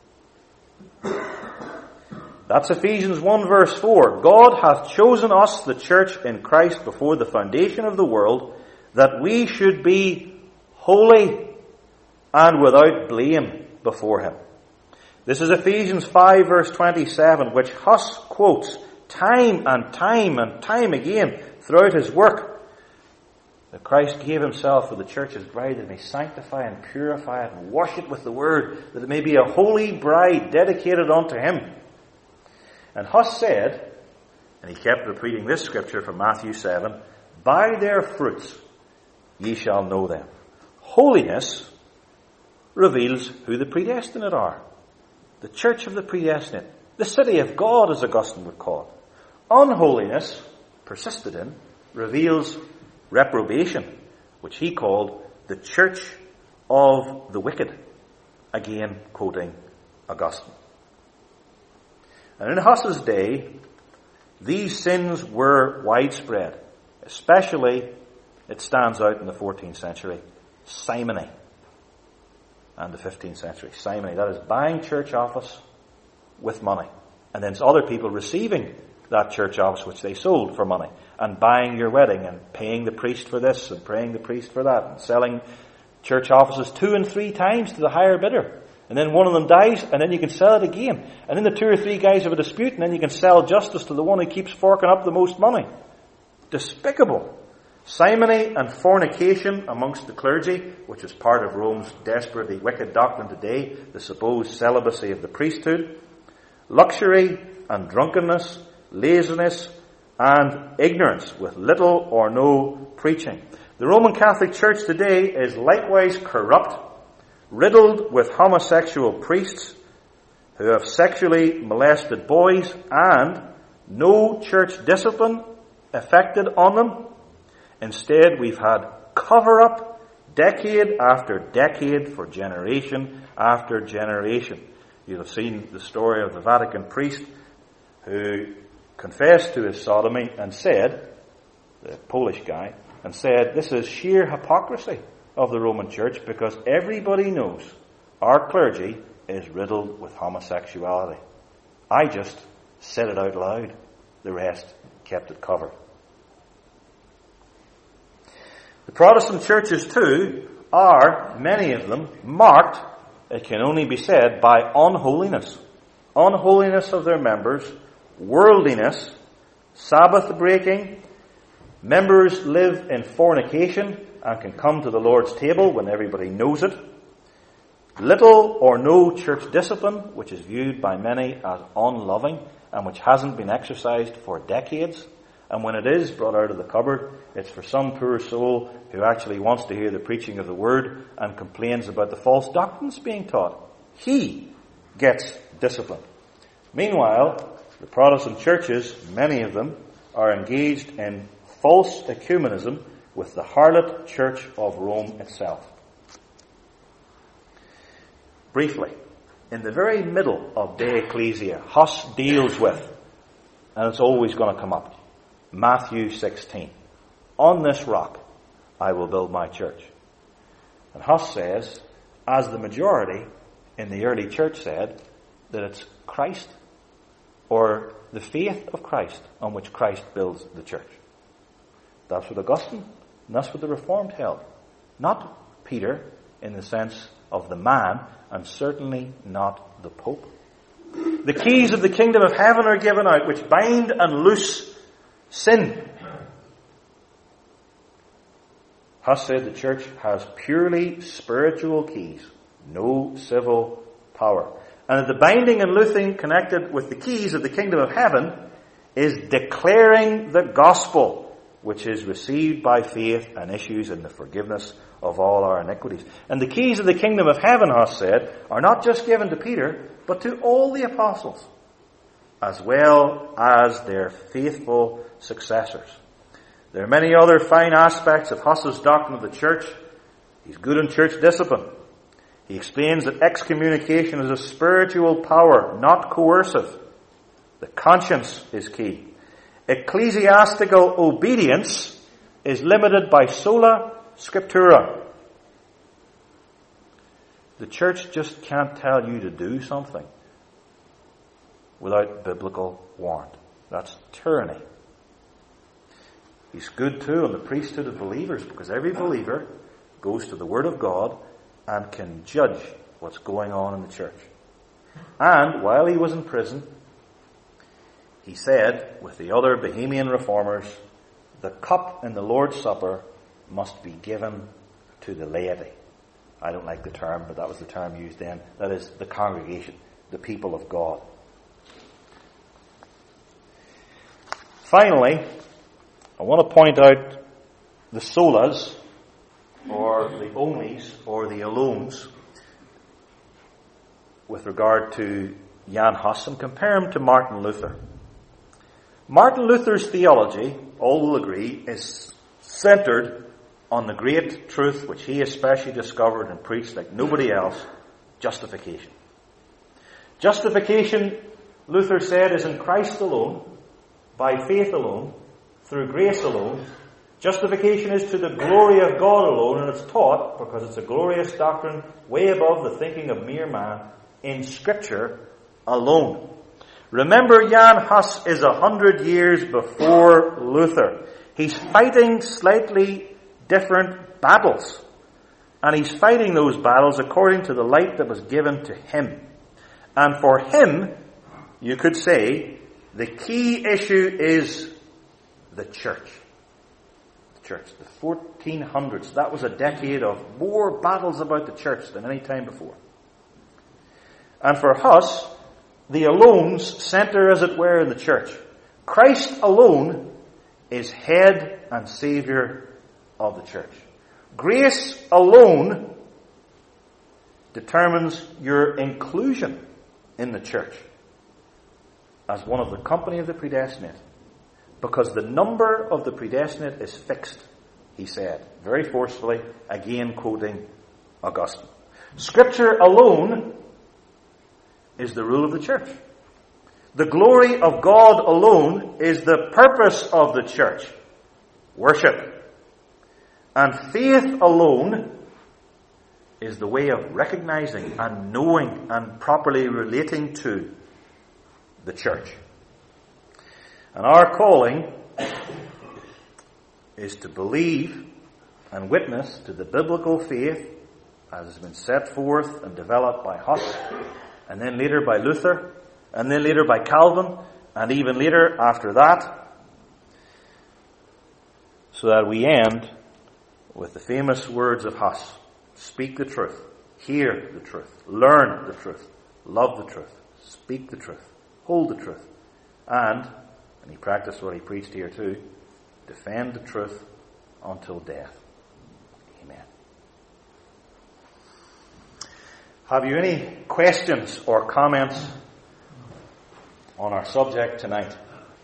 That's Ephesians one verse four. God hath chosen us, the church in Christ, before the foundation of the world, that we should be holy and without blame before Him. This is Ephesians five verse twenty-seven, which Huss quotes time and time and time again throughout his work. That Christ gave Himself for the church as bride, that He may sanctify and purify it and wash it with the Word, that it may be a holy bride dedicated unto Him. And Huss said, and he kept repeating this scripture from Matthew seven, by their fruits ye shall know them. Holiness reveals who the predestinate are. The church of the predestinate. The city of God, as Augustine would call it. Unholiness, persisted in, reveals reprobation, which he called the church of the wicked. Again, quoting Augustine. And in Huss's day, these sins were widespread. Especially, it stands out in the fourteenth century, simony. And the fifteenth century, simony. That is buying church office with money. And then it's other people receiving that church office which they sold for money. And buying your wedding and paying the priest for this and paying the priest for that. And selling church offices two and three times to the higher bidder. And then one of them dies, and then you can sell it again. And then the two or three guys have a dispute, and then you can sell justice to the one who keeps forking up the most money. Despicable. Simony and fornication amongst the clergy, which is part of Rome's desperately wicked doctrine today, the supposed celibacy of the priesthood. Luxury and drunkenness, laziness and ignorance, with little or no preaching. The Roman Catholic Church today is likewise corrupt, riddled with homosexual priests who have sexually molested boys, and no church discipline effected on them. Instead, we've had cover-up decade after decade for generation after generation. You'll have seen the story of the Vatican priest who confessed to his sodomy and said, the Polish guy, and said, this is sheer hypocrisy of the Roman Church because everybody knows our clergy is riddled with homosexuality. I just said it out loud. The rest kept it covered. The Protestant churches too are, many of them, marked, it can only be said, by unholiness. Unholiness of their members, worldliness, Sabbath breaking. Members live in fornication and can come to the Lord's table when everybody knows it. Little or no church discipline, which is viewed by many as unloving and which hasn't been exercised for decades. And when it is brought out of the cupboard, it's for some poor soul who actually wants to hear the preaching of the word and complains about the false doctrines being taught. He gets discipline. Meanwhile, the Protestant churches, many of them, are engaged in false ecumenism with the harlot Church of Rome itself. Briefly, in the very middle of De Ecclesia, Huss deals with, and it's always going to come up, Matthew sixteen. On this rock I will build my church. And Huss says, as the majority in the early church said, that it's Christ or the faith of Christ on which Christ builds the church. That's what Augustine, and that's what the Reformed held. Not Peter in the sense of the man, and certainly not the Pope. The keys of the kingdom of heaven are given out, which bind and loose sin. Huss said the church has purely spiritual keys, no civil power. And that the binding and loosing connected with the keys of the kingdom of heaven is declaring the gospel, which is received by faith and issues in the forgiveness of all our iniquities. And the keys of the kingdom of heaven, Huss said, are not just given to Peter, but to all the apostles, as well as their faithful successors. There are many other fine aspects of Huss's doctrine of the church. He's good in church discipline. He explains that excommunication is a spiritual power, not coercive. The conscience is key. Ecclesiastical obedience is limited by sola scriptura. The church just can't tell you to do something without biblical warrant. That's tyranny. He's good too on the priesthood of believers, because every believer goes to the Word of God and can judge what's going on in the church. And while he was in prison, he said, with the other Bohemian reformers, the cup in the Lord's Supper must be given to the laity. I don't like the term, but that was the term used then. That is the congregation, the people of God. Finally, I want to point out the solas, or the onlys, or the alones, with regard to Jan Hus, and compare him to Martin Luther. Martin Luther's theology, all will agree, is centered on the great truth which he especially discovered and preached like nobody else, justification. Justification, Luther said, is in Christ alone, by faith alone, through grace alone. Justification is to the glory of God alone, and it's taught, because it's a glorious doctrine way above the thinking of mere man, in Scripture alone. Remember, Jan Hus is a hundred years before Luther. He's fighting slightly different battles. And he's fighting those battles according to the light that was given to him. And for him, you could say, the key issue is the church. The church. The fourteen hundreds. That was a decade of more battles about the church than any time before. And for Hus, the alones center, as it were, in the church. Christ alone is head and Savior of the church. Grace alone determines your inclusion in the church as one of the company of the predestinate, because the number of the predestinate is fixed, he said, very forcefully, again quoting Augustine. Scripture alone is the rule of the church. The glory of God alone is the purpose of the church. Worship. And faith alone is the way of recognizing and knowing and properly relating to the church. And our calling is to believe and witness to the biblical faith as has been set forth and developed by Huss, and then later by Luther, and then later by Calvin, and even later after that, so that we end with the famous words of Huss: speak the truth, hear the truth, learn the truth, love the truth, speak the truth, hold the truth, and, and he practiced what he preached here too, defend the truth until death. Amen. Have you any questions or comments on our subject tonight?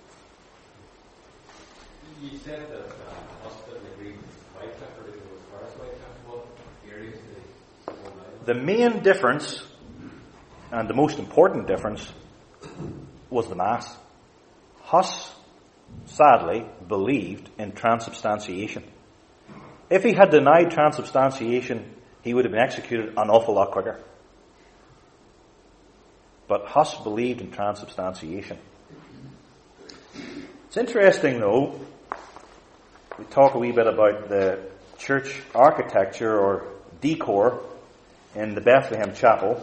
You said that uh, hospital agreed with Wycliffe, or did it go as far as Wycliffe? What areas did they go down? The main difference, and the most important difference, was the Mass. Huss, sadly, believed in transubstantiation. If he had denied transubstantiation, he would have been executed an awful lot quicker. But Huss believed in transubstantiation. It's interesting, though, we talk a wee bit about the church architecture or decor in the Bethlehem Chapel.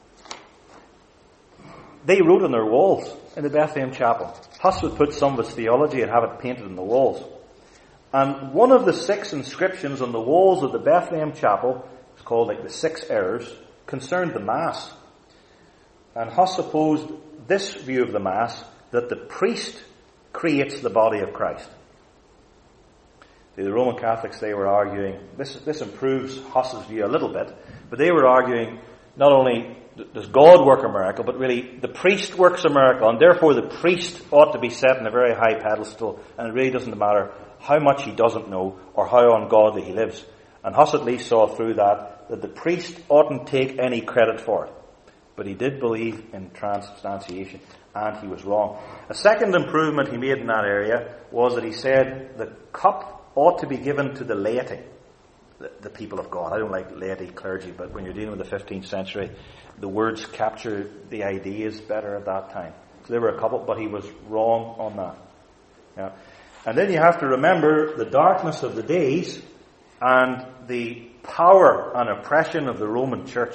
They wrote on their walls in the Bethlehem Chapel. Huss would put some of his theology and have it painted on the walls. And one of the six inscriptions on the walls of the Bethlehem Chapel, it's called like the Six Errors, concerned the Mass. And Huss opposed this view of the Mass, that the priest creates the body of Christ. The Roman Catholics, they were arguing, this, this improves Huss's view a little bit, but they were arguing not only does God work a miracle, but really the priest works a miracle, and therefore the priest ought to be set in a very high pedestal, and it really doesn't matter how much he doesn't know or how ungodly he lives. And Huss at least saw through that, that the priest oughtn't take any credit for it. But he did believe in transubstantiation, and he was wrong. A second improvement he made in that area was that he said the cup ought to be given to the laity, the, the people of God. I don't like laity, clergy, but when you're dealing with the fifteenth century, the words capture the ideas better at that time. So there were a couple, but he was wrong on that. Yeah. And then you have to remember the darkness of the days and the power and oppression of the Roman Church.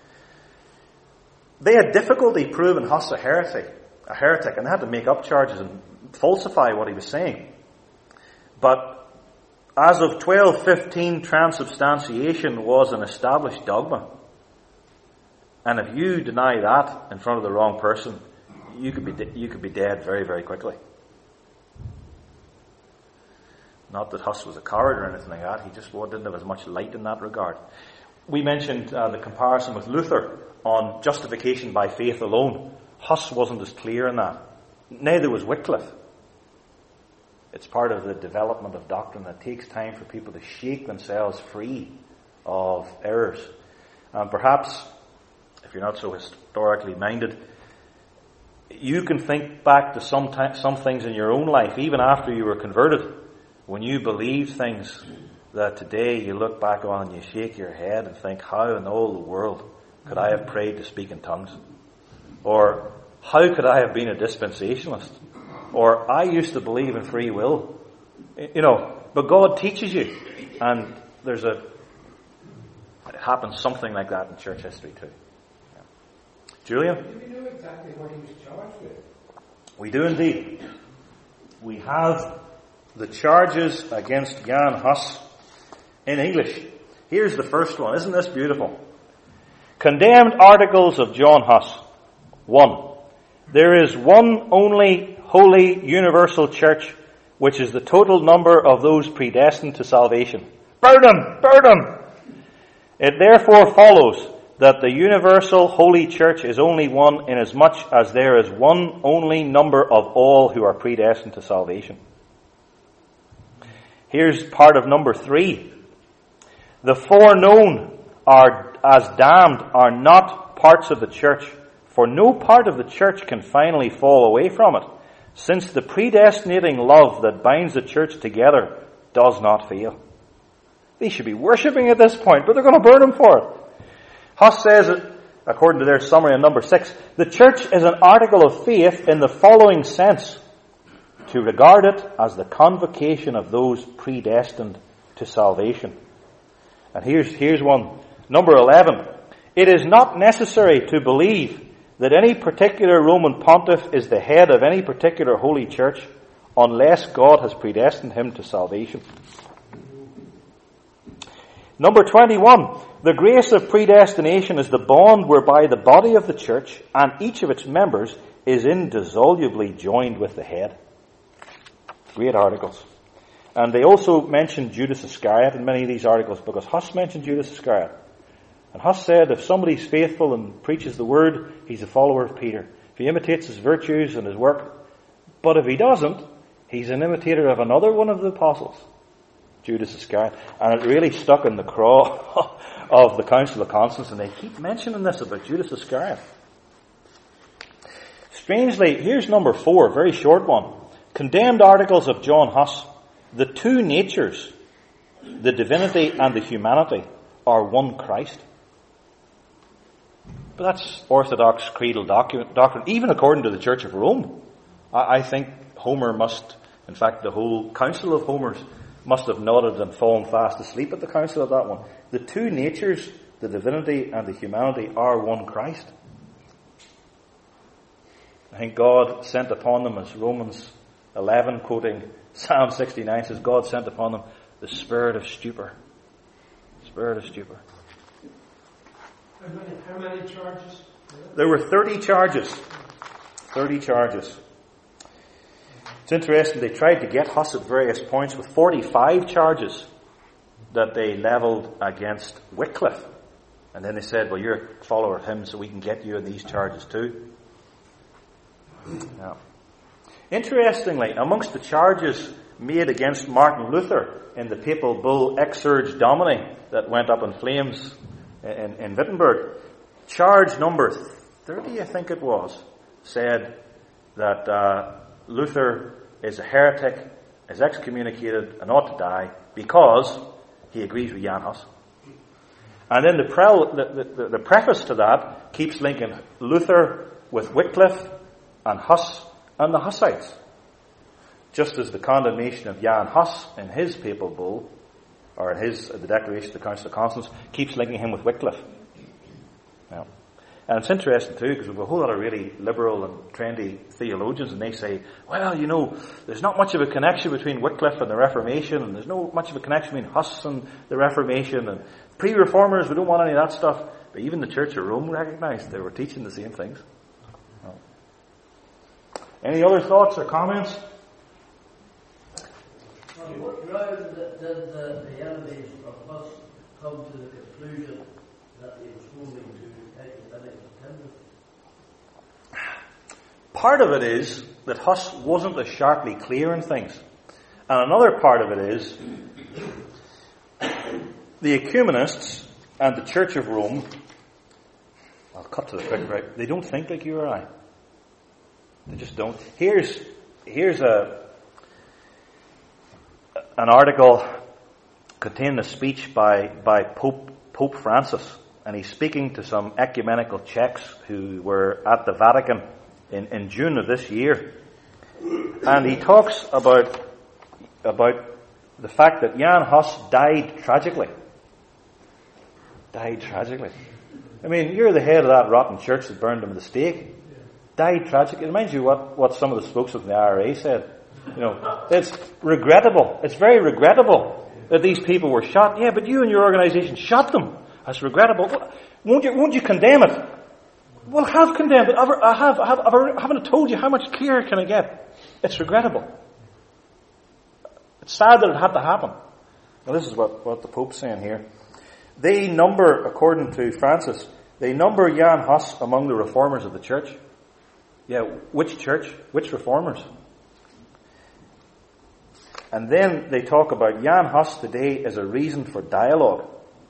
They had difficulty proving Huss a heretic, a heretic, and they had to make up charges and falsify what he was saying. But as of twelve fifteen, transubstantiation was an established dogma. And if you deny that in front of the wrong person, you could be de- you could be dead very, very quickly. Not that Huss was a coward or anything like that. He just didn't have as much light in that regard. We mentioned uh, the comparison with Luther on justification by faith alone. Huss wasn't as clear in that. Neither was Wycliffe. It's part of the development of doctrine that takes time for people to shake themselves free of errors. And perhaps, if you're not so historically minded, you can think back to some, t- some things in your own life, even after you were converted, when you believed things that today you look back on and you shake your head and think, how in all the world could I have prayed to speak in tongues? Or how could I have been a dispensationalist? Or I used to believe in free will. You know, but God teaches you. And there's a, it happens something like that in church history too. Yeah. Julian? Do we know exactly what he was charged with? We do indeed. We have the charges against Jan Hus in English. Here's the first one. Isn't this beautiful? Condemned articles of John Huss. One. There is one only holy universal church, which is the total number of those predestined to salvation. Burn them! Burn them! It therefore follows that the universal holy church is only one inasmuch as there is one only number of all who are predestined to salvation. Here's part of number three. The foreknown are as damned are not parts of the church, for no part of the church can finally fall away from it, since the predestinating love that binds the church together does not fail. They should be worshipping at this point, but they're going to burn him for it. Huss says, according to their summary on number six, the church is an article of faith in the following sense: to regard it as the convocation of those predestined to salvation. And here's, here's one. Number eleven. It is not necessary to believe that any particular Roman pontiff is the head of any particular holy church unless God has predestined him to salvation. Number twenty-one. The grace of predestination is the bond whereby the body of the church and each of its members is indissolubly joined with the head. Great articles. And they also mention Judas Iscariot in many of these articles, because Huss mentioned Judas Iscariot. And Huss said if somebody's faithful and preaches the word, he's a follower of Peter. If he imitates his virtues and his work. But if he doesn't, he's an imitator of another one of the apostles, Judas Iscariot. And it really stuck in the craw of the Council of Constance, and they keep mentioning this about Judas Iscariot. Strangely, here's number four, a very short one. Condemned articles of John Huss. The two natures, the divinity and the humanity, are one Christ. But that's orthodox creedal doctrine, even according to the Church of Rome. I think Homer must, in fact the whole council of Homers, must have nodded and fallen fast asleep at the council of that one. The two natures, the divinity and the humanity, are one Christ. I think God sent upon them, as Romans eleven, quoting Psalm sixty-nine, says, God sent upon them the spirit of stupor. Spirit of stupor. How many, how many charges? There were thirty charges. thirty charges. It's interesting, they tried to get Huss at various points with forty-five charges that they levelled against Wycliffe. And then they said, well, you're a follower of him, so we can get you on these charges too. Now, interestingly, amongst the charges made against Martin Luther in the papal bull Exsurge Domini that went up in flames in, in Wittenberg, charge number thirty, I think it was, said that uh, Luther is a heretic, is excommunicated, and ought to die because he agrees with Jan Hus. And then the, pre- the, the, the preface to that keeps linking Luther with Wycliffe and Huss and the Hussites. Just as the condemnation of Jan Hus in his papal bull, or in his, the Declaration of the Council of Constance, keeps linking him with Wycliffe. Yeah. And it's interesting too, because we have a whole lot of really liberal and trendy theologians, and they say, well, you know, there's not much of a connection between Wycliffe and the Reformation, and there's no much of a connection between Huss and the Reformation, and pre-reformers, we don't want any of that stuff. But even the Church of Rome recognized they were teaching the same things. No. Any other thoughts or comments? Well, how did the, the enemies of Huss come to the conclusion that he was holding to ecumenical attendance? Part of it is that Huss wasn't as sharply clear in things. And another part of it is the ecumenists and the Church of Rome, I'll cut to the quick, right? They don't think like you or I. They just don't. Here's, here's a, an article containing a speech by, by Pope, Pope Francis. And he's speaking to some ecumenical Czechs who were at the Vatican in, in June of this year. And he talks about, about the fact that Jan Hus died tragically. Died tragically. I mean, you're the head of that rotten church that burned him at the stake. Died tragically. It reminds you what, what some of the spokesmen of the I R A said. You know, it's regrettable. It's very regrettable that these people were shot. Yeah, but you and your organization shot them. That's regrettable. Won't you, won't you condemn it? Well, have condemned it. I have, I have, I haven't told you how much clearer can I get. It's regrettable. It's sad that it had to happen. Now this is what, what the Pope's saying here. They number, according to Francis, they number Jan Hus among the reformers of the church. Yeah, which church? Which reformers? And then they talk about Jan Hus today as a reason for dialogue.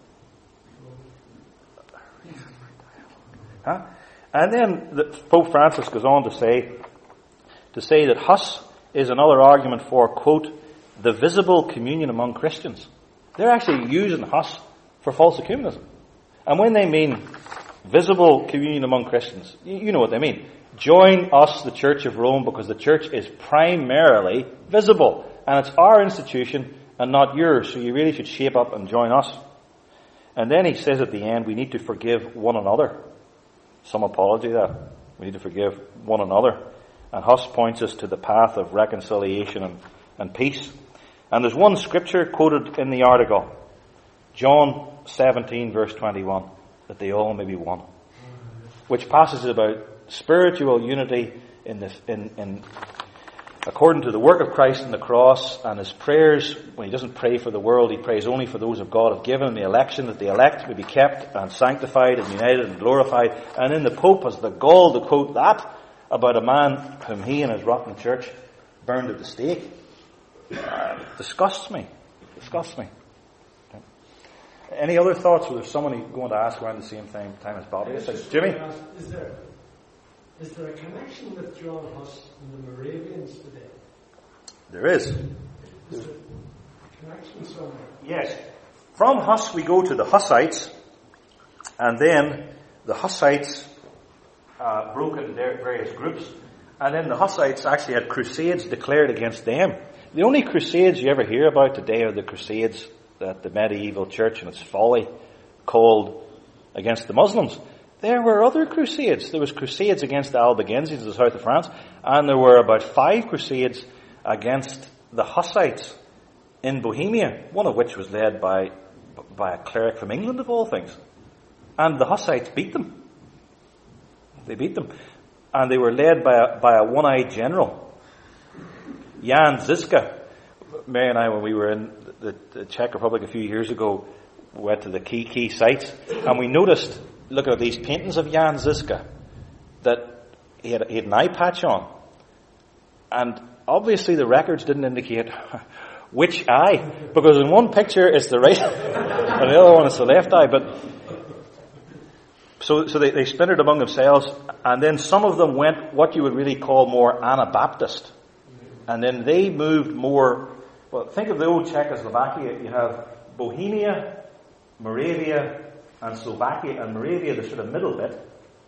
Huh? And then the, Pope Francis goes on to say, to say that Hus is another argument for, quote, the visible communion among Christians. They're actually using Hus for false ecumenism. And when they mean visible communion among Christians, you, you know what they mean. Join us, the Church of Rome, because the church is primarily visible. And it's our institution and not yours, so you really should shape up and join us. And then he says at the end, we need to forgive one another. Some apology that. We need to forgive one another. And Hus points us to the path of reconciliation and, and peace. And there's one scripture quoted in the article, John seventeen verse twenty-one, that they all may be one. Which passes about spiritual unity in this, in, in according to the work of Christ on the cross, and his prayers, when he doesn't pray for the world, he prays only for those of God have given, the election, that the elect may be kept and sanctified and united and glorified. And then the Pope has the gall to quote that about a man whom he and his rotten church burned at the stake. Uh, disgusts me. Disgusts me. Okay. Any other thoughts? Was there somebody going to ask around the same time, time as Bobby? It's like, Jimmy? Is there, is there a connection with John Hus and the Moravians today? There is. Is there a connection somewhere? Yes. From Hus we go to the Hussites, and then the Hussites uh, broke into their various groups, and then the Hussites actually had crusades declared against them. The only crusades you ever hear about today are the crusades that the medieval church and its folly called against the Muslims. There were other crusades. There was crusades against the Albigenses in the south of France, and there were about five crusades against the Hussites in Bohemia, one of which was led by by a cleric from England, of all things. And the Hussites beat them. They beat them. And they were led by a, by a one-eyed general, Jan Žižka. Mary and I, when we were in the, the Czech Republic a few years ago, went to the key key sites, and we noticed, looking at these paintings of Jan Žižka, that he had, he had an eye patch on. And obviously the records didn't indicate which eye, because in one picture it's the right and the other one is the left eye. But so so they, they splintered among themselves, and then some of them went what you would really call more Anabaptist, and then they moved more. Well, think of the old Czechoslovakia. You have Bohemia, Moravia, and Slovakia, and Moravia, the sort of middle bit.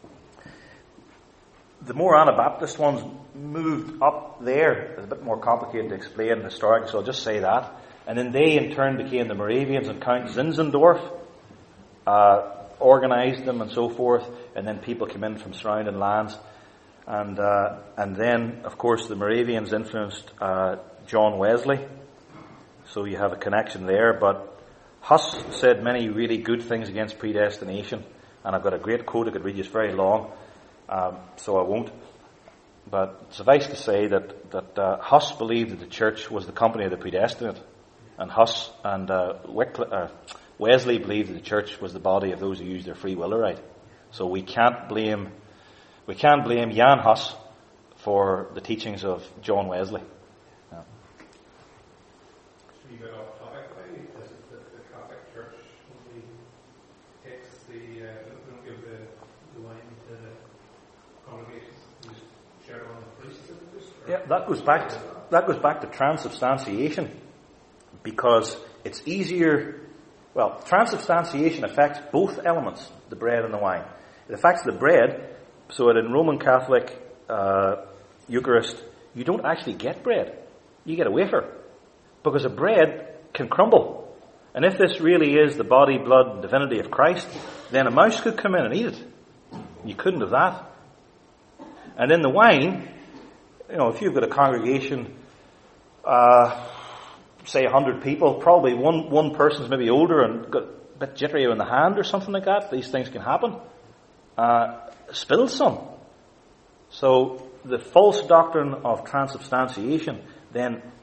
The more Anabaptist ones moved up there. It's a bit more complicated to explain historically, so I'll just say that. And then they in turn became the Moravians, and Count Zinzendorf uh, organized them and so forth, and then people came in from surrounding lands. And uh, and then, of course, the Moravians influenced uh, John Wesley. So you have a connection there. But Huss said many really good things against predestination, and I've got a great quote I could read you. It's very long. Um, so I won't. But suffice to say that that uh, Huss believed that the church was the company of the predestinate, and Huss and uh, Wycliffe, uh, Wesley believed that the church was the body of those who used their free will right. So we can't blame we can't blame Jan Hus for the teachings of John Wesley. Yeah. So you got off topic. Is it that the Catholic Church only takes the uh, they don't give the, the wine to the congregations? Share on the priests? Yeah, that goes back to, that goes back to transubstantiation, because it's easier. Well, transubstantiation affects both elements, the bread and the wine. It affects the bread, so that in Roman Catholic uh, Eucharist, you don't actually get bread. You get a wafer, because a bread can crumble. And if this really is the body, blood, and divinity of Christ, then a mouse could come in and eat it. You couldn't have that. And then the wine, you know, if you've got a congregation, uh, say a hundred people, probably one, one person's maybe older and got a bit jittery in the hand or something like that. These things can happen. Uh, spill some. So the false doctrine of transubstantiation then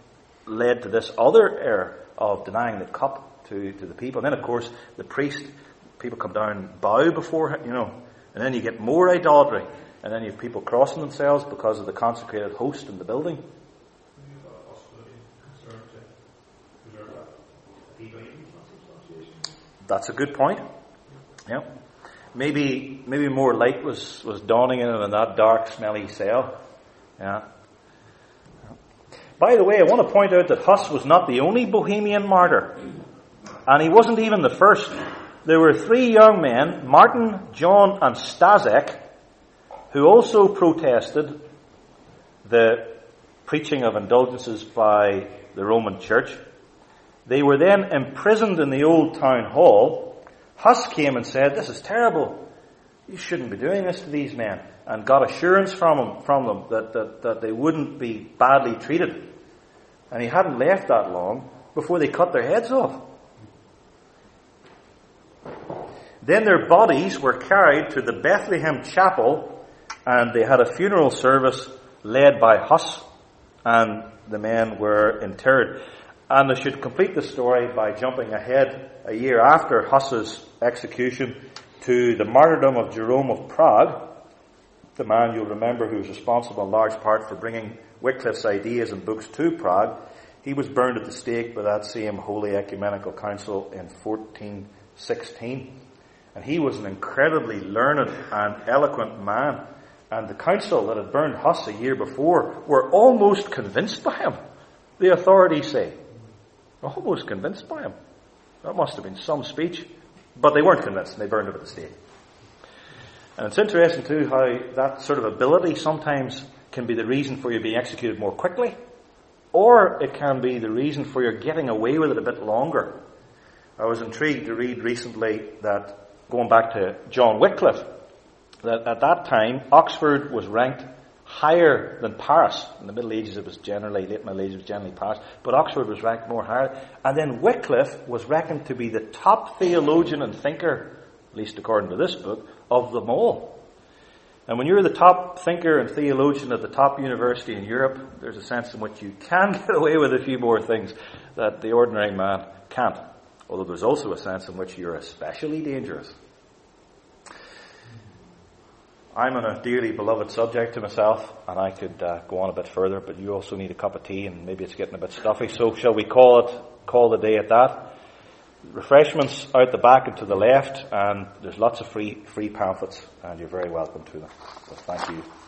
led to this other error of denying the cup to, to the people. And then, of course, the priest, people come down and bow before him, you know, and then you get more idolatry. And then you have people crossing themselves because of the consecrated host in the building. That's a good point. Yeah. Maybe maybe more light was, was dawning in him in that dark, smelly cell. Yeah. By the way, I want to point out that Huss was not the only Bohemian martyr. And he wasn't even the first. There were three young men, Martin, John, and Stasek, who also protested the preaching of indulgences by the Roman Church. They were then imprisoned in the old town hall. Huss came and said, "This is terrible. You shouldn't be doing this to these men," and got assurance from them, from them that, that, that they wouldn't be badly treated. And he hadn't left that long before they cut their heads off. Then their bodies were carried to the Bethlehem chapel, and they had a funeral service led by Huss, and the men were interred. And I should complete the story by jumping ahead a year after Huss's execution to the martyrdom of Jerome of Prague, the man you'll remember who was responsible in large part for bringing Wycliffe's ideas and books to Prague. He was burned at the stake by that same Holy Ecumenical Council in fourteen sixteen. And he was an incredibly learned and eloquent man. And the council that had burned Huss a year before were almost convinced by him, the authorities say. Almost convinced by him. That must have been some speech. But they weren't convinced, and they burned him at the stake. And it's interesting too how that sort of ability sometimes can be the reason for you being executed more quickly, or it can be the reason for your getting away with it a bit longer. I was intrigued to read recently that, going back to John Wycliffe, that at that time Oxford was ranked higher than Paris. In the Middle Ages it was generally, late Middle Ages it was generally Paris, but Oxford was ranked more higher. And then Wycliffe was reckoned to be the top theologian and thinker, at least according to this book, of them all. And when you're the top thinker and theologian at the top university in Europe, there's a sense in which you can get away with a few more things that the ordinary man can't. Although there's also a sense in which you're especially dangerous. I'm on a dearly beloved subject to myself, and I could uh, go on a bit further, but you also need a cup of tea, and maybe it's getting a bit stuffy. So shall we call it, call the day at that? Refreshments out the back and to the left, and there's lots of free free pamphlets, and you're very welcome to them. So thank you.